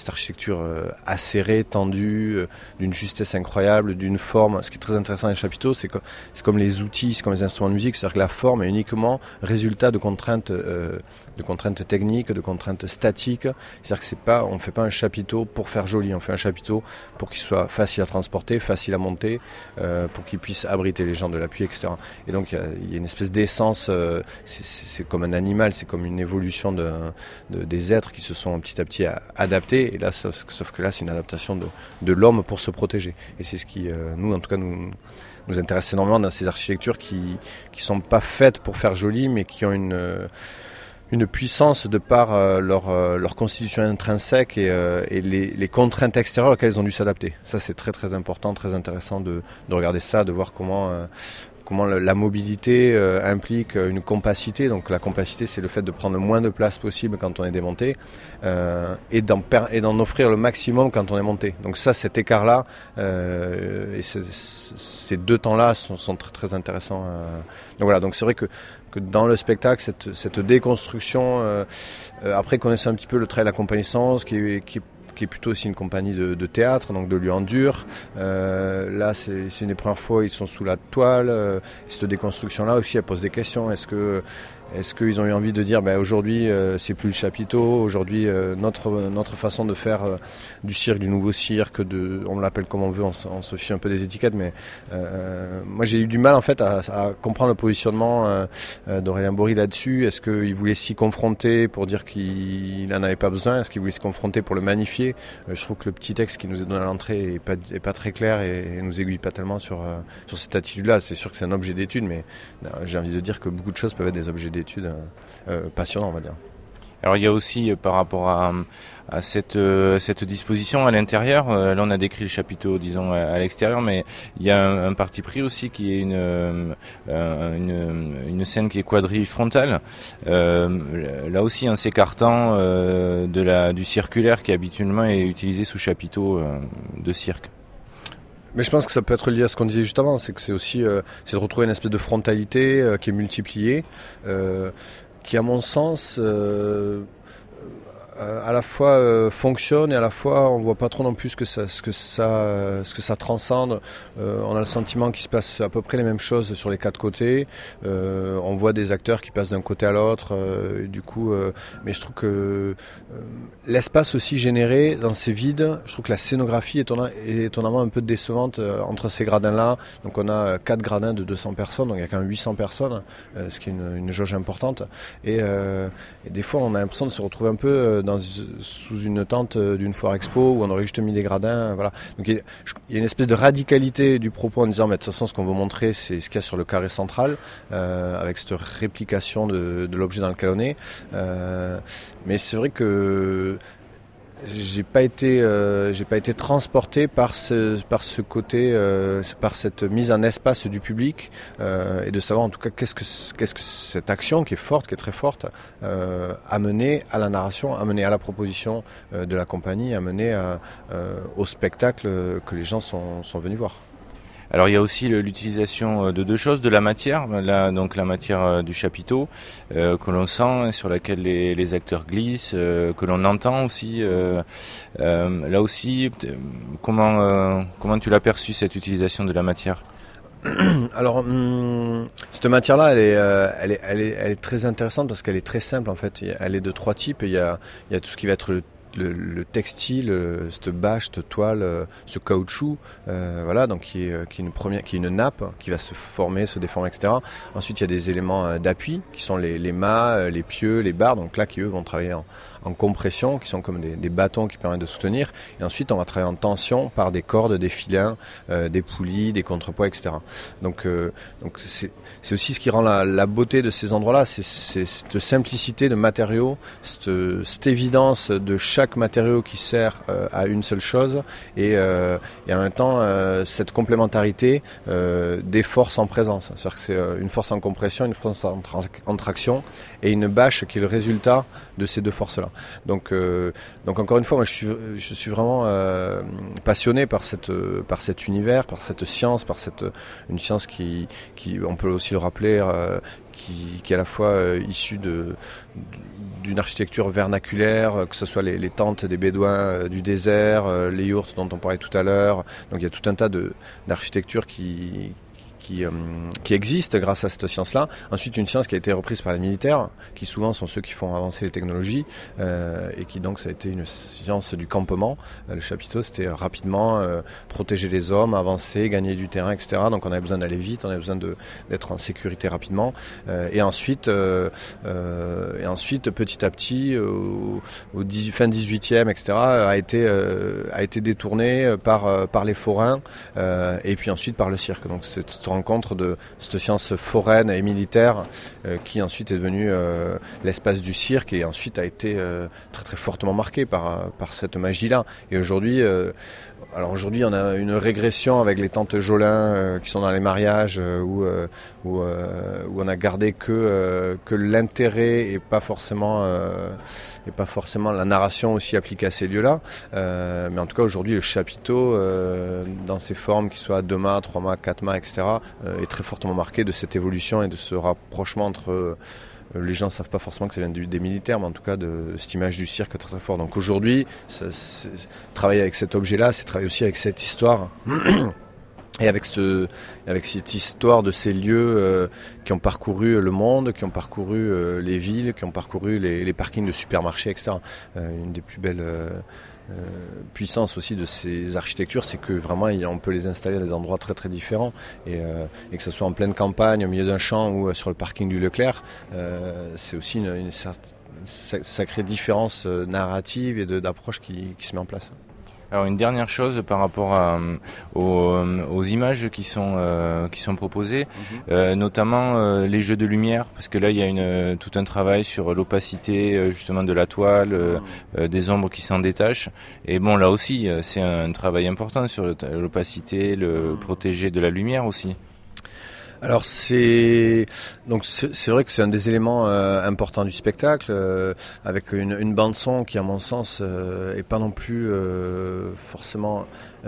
acérée, tendue, d'une justesse incroyable, d'une forme. Ce qui est très intéressant dans les chapiteaux, c'est comme les outils, c'est comme les instruments de musique, c'est-à-dire que la forme est uniquement résultat de contraintes techniques, de contraintes statiques. C'est-à-dire que on ne fait pas un chapiteau pour faire joli, on fait un chapiteau pour qu'il soit facile à transporter, facile à monter, pour qu'il puisse abriter les gens de l'appui, etc. Et donc il y a une espèce d'essence, c'est comme un animal, c'est comme une évolution des êtres qui se sont petit à petit adaptés. Et là, sauf que là, c'est une adaptation de l'homme pour se protéger. Et c'est ce qui, nous, en tout cas, nous intéresse énormément dans ces architectures qui sont pas faites pour faire joli, mais qui ont une puissance de par leur constitution intrinsèque et les contraintes extérieures auxquelles elles ont dû s'adapter. Ça, c'est très très important, très intéressant de regarder ça, de voir comment la mobilité implique une compacité. Donc la compacité, c'est le fait de prendre le moins de place possible quand on est démonté, et d'en offrir le maximum quand on est monté. Donc ça, cet écart-là, et ces deux temps-là sont très très intéressants. Donc voilà, donc c'est vrai que dans le spectacle, cette déconstruction, après connaissant un petit peu le travail de la compagnie Sens, qui est plutôt aussi une compagnie de théâtre, donc de lieux en dur. Là, c'est une des premières fois où ils sont sous la toile. Cette déconstruction-là aussi, elle pose des questions. Est-ce qu'ils ont eu envie de dire aujourd'hui c'est plus le chapiteau, aujourd'hui notre façon de faire du cirque, du nouveau cirque, on l'appelle comme on veut, on se fiche un peu des étiquettes, mais moi j'ai eu du mal en fait à comprendre le positionnement d'Aurélien Bory là-dessus. Est-ce qu'il voulait s'y confronter pour dire qu'il n'en avait pas besoin? Est-ce qu'il voulait s'y confronter pour le magnifier? Je trouve que le petit texte qui nous est donné à l'entrée est pas très clair et nous aiguille pas tellement sur cette attitude-là. C'est sûr que c'est un objet d'étude, mais j'ai envie de dire que beaucoup de choses peuvent être des objets d'études passionnants, on va dire. Alors il y a aussi par rapport à cette disposition à l'intérieur, là on a décrit le chapiteau disons à l'extérieur, mais il y a un parti pris aussi qui est une scène qui est quadrifrontale, là aussi en s'écartant du circulaire qui habituellement est utilisé sous chapiteau de cirque. Mais je pense que ça peut être lié à ce qu'on disait juste avant, c'est que c'est aussi c'est de retrouver une espèce de frontalité qui est multipliée, qui à mon sens à la fois fonctionne et à la fois on voit pas trop non plus ce que ça transcende. On a le sentiment qu'il se passe à peu près les mêmes choses sur les quatre côtés. On voit des acteurs qui passent d'un côté à l'autre. Du coup, mais je trouve que l'espace aussi généré dans ces vides, je trouve que la scénographie est étonnamment un peu décevante entre ces gradins-là. Donc on a 4 gradins de 200 personnes, donc il y a quand même 800 personnes, ce qui est une jauge importante. Et des fois, on a l'impression de se retrouver un peu sous une tente d'une foire expo où on aurait juste mis des gradins, voilà. Donc il y a une espèce de radicalité du propos en disant mais de toute façon ce qu'on veut montrer c'est ce qu'il y a sur le carré central, avec cette réplication de l'objet dans lequel on est. Mais c'est vrai que j'ai pas été transporté par ce côté, par cette mise en espace du public, et de savoir en tout cas qu'est-ce que cette action qui est forte, qui est très forte, a mené à la narration, a mené à la proposition de la compagnie, a mené au spectacle que les gens sont venus voir. Alors il y a aussi l'utilisation de deux choses, de la matière, là donc la matière du chapiteau que l'on sent, sur laquelle les acteurs glissent, que l'on entend aussi. Là aussi, comment tu l'as perçu cette utilisation de la matière? Alors cette matière-là, elle est très intéressante parce qu'elle est très simple en fait. Elle est de 3 types. Il y a tout ce qui va être le textile, cette bâche, cette toile, ce caoutchouc, voilà, donc qui est une nappe qui va se former, se déformer, etc. Ensuite, il y a des éléments d'appui qui sont les mâts, les pieux, les barres, donc là qui eux vont travailler en compression, qui sont comme des bâtons qui permettent de soutenir. Et ensuite, on va travailler en tension par des cordes, des filins, des poulies, des contrepoids, etc. Donc c'est aussi ce qui rend la beauté de ces endroits-là, c'est cette simplicité de matériaux, cette évidence de chaque matériau qui sert à une seule chose, et en même temps cette complémentarité des forces en présence. C'est-à-dire que c'est une force en compression, une force en traction, et une bâche qui est le résultat de ces deux forces-là. Donc encore une fois, moi je suis vraiment passionné par cet univers, par cette science, une science qui on peut aussi le rappeler, est à la fois issu d'une architecture vernaculaire, que ce soit les tentes des Bédouins du désert, les yourtes dont on parlait tout à l'heure. Donc il y a tout un tas d'architectures qui existe grâce à cette science-là. Ensuite, une science qui a été reprise par les militaires, qui souvent sont ceux qui font avancer les technologies, et qui donc ça a été une science du campement. Le chapiteau, c'était rapidement protéger les hommes, avancer, gagner du terrain, etc. Donc on avait besoin d'aller vite, on avait besoin d'être en sécurité rapidement. Et ensuite, petit à petit, fin 18e, etc., a été détourné par les forains, et puis ensuite par le cirque. Donc cette rencontre de cette science foraine et militaire qui ensuite est devenue l'espace du cirque et ensuite a été très très fortement marqué par cette magie-là. Et aujourd'hui, on a une régression avec les tantes Jolin qui sont dans les mariages où on a gardé que l'intérêt et pas forcément la narration aussi appliquée à ces lieux-là. Mais en tout cas aujourd'hui le chapiteau dans ses formes, qui soient 2 mâts, 3 mâts, 4 mâts, etc., est très fortement marqué de cette évolution et de ce rapprochement entre les gens ne savent pas forcément que ça vient des militaires, mais en tout cas de cette image du cirque très très fort. Donc aujourd'hui, travailler avec cet objet-là, c'est travailler aussi avec cette histoire. Et avec cette histoire de ces lieux qui ont parcouru le monde, qui ont parcouru les villes, qui ont parcouru les parkings de supermarchés, etc. Une des plus belles puissances aussi de ces architectures, c'est que vraiment on peut les installer à des endroits très très différents et que ce soit en pleine campagne, au milieu d'un champ ou sur le parking du Leclerc, c'est aussi une sacrée différence narrative et d'approche qui se met en place. Alors une dernière chose par rapport aux images qui sont proposées, notamment les jeux de lumière, parce que là il y a tout un travail sur l'opacité justement de la toile, des ombres qui s'en détachent. Et bon, là aussi c'est un travail important sur l'opacité, le protéger de la lumière aussi. Alors c'est vrai que c'est un des éléments importants du spectacle, avec une bande son qui à mon sens est pas non plus forcément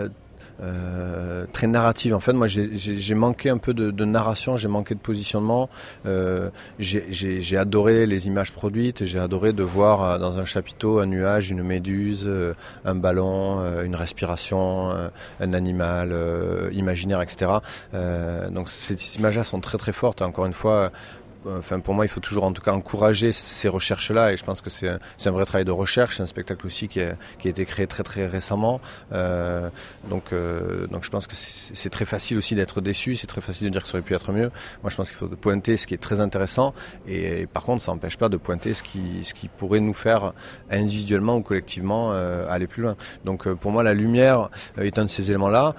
très narrative. En fait, moi j'ai manqué un peu de narration, j'ai manqué de positionnement. J'ai adoré les images produites, j'ai adoré de voir dans un chapiteau un nuage, une méduse, un ballon, une respiration, un animal imaginaire, etc. Donc ces images-là sont très très fortes. Encore une fois, pour moi, il faut toujours en tout cas encourager ces recherches-là, et je pense que c'est un vrai travail de recherche. C'est un spectacle aussi qui a été créé très très récemment. Donc je pense que c'est très facile aussi d'être déçu, c'est très facile de dire que ça aurait pu être mieux. Moi, je pense qu'il faut pointer ce qui est très intéressant, et par contre, ça n'empêche pas de pointer ce qui pourrait nous faire individuellement ou collectivement aller plus loin. Donc pour moi, la lumière est un de ces éléments-là.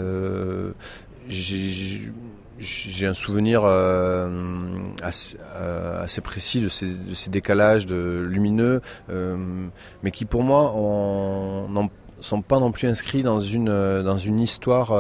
J'ai un souvenir assez précis de ces décalages lumineux, mais qui pour moi n'en sont pas non plus inscrits dans une histoire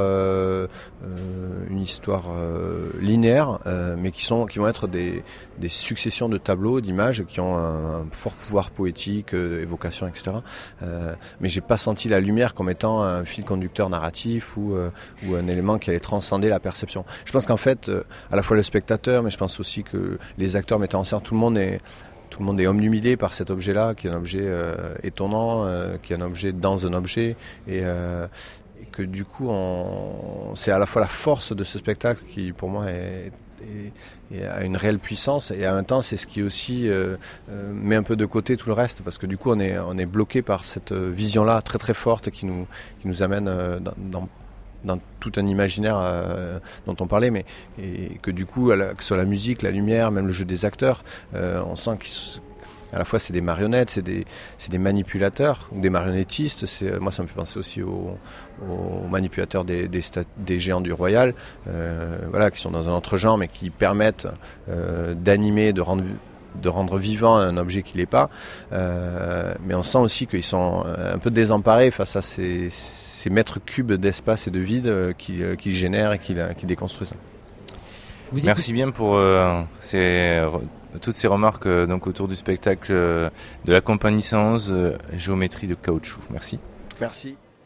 linéaire, mais qui vont être des successions de tableaux, d'images qui ont un fort pouvoir poétique, évocation, etc. Mais j'ai pas senti la lumière comme étant un fil conducteur narratif ou un élément qui allait transcender la perception. Je pense qu'en fait, à la fois le spectateur, mais je pense aussi que les acteurs mettant en scène, tout le monde est omnubilé par cet objet-là, qui est un objet étonnant, qui est un objet dans un objet, et que du coup, c'est à la fois la force de ce spectacle qui, pour moi, a une réelle puissance, et en même temps, c'est ce qui aussi met un peu de côté tout le reste, parce que du coup, on est bloqué par cette vision-là très très forte qui nous amène dans tout un imaginaire dont on parlait, et que du coup, que ce soit la musique, la lumière, même le jeu des acteurs, on sent qu'à la fois c'est des marionnettes, c'est des manipulateurs ou des marionnettistes. Moi, ça me fait penser aussi aux manipulateurs des géants du Royal, qui sont dans un autre genre, mais qui permettent d'animer, de rendre vivant un objet qui l'est pas, mais on sent aussi qu'ils sont un peu désemparés face à ces mètres cubes d'espace et de vide qu'ils génèrent et qu'ils déconstruisent. Merci bien pour toutes ces remarques donc autour du spectacle de la compagnie 111 Géométrie de caoutchouc. Merci. Merci.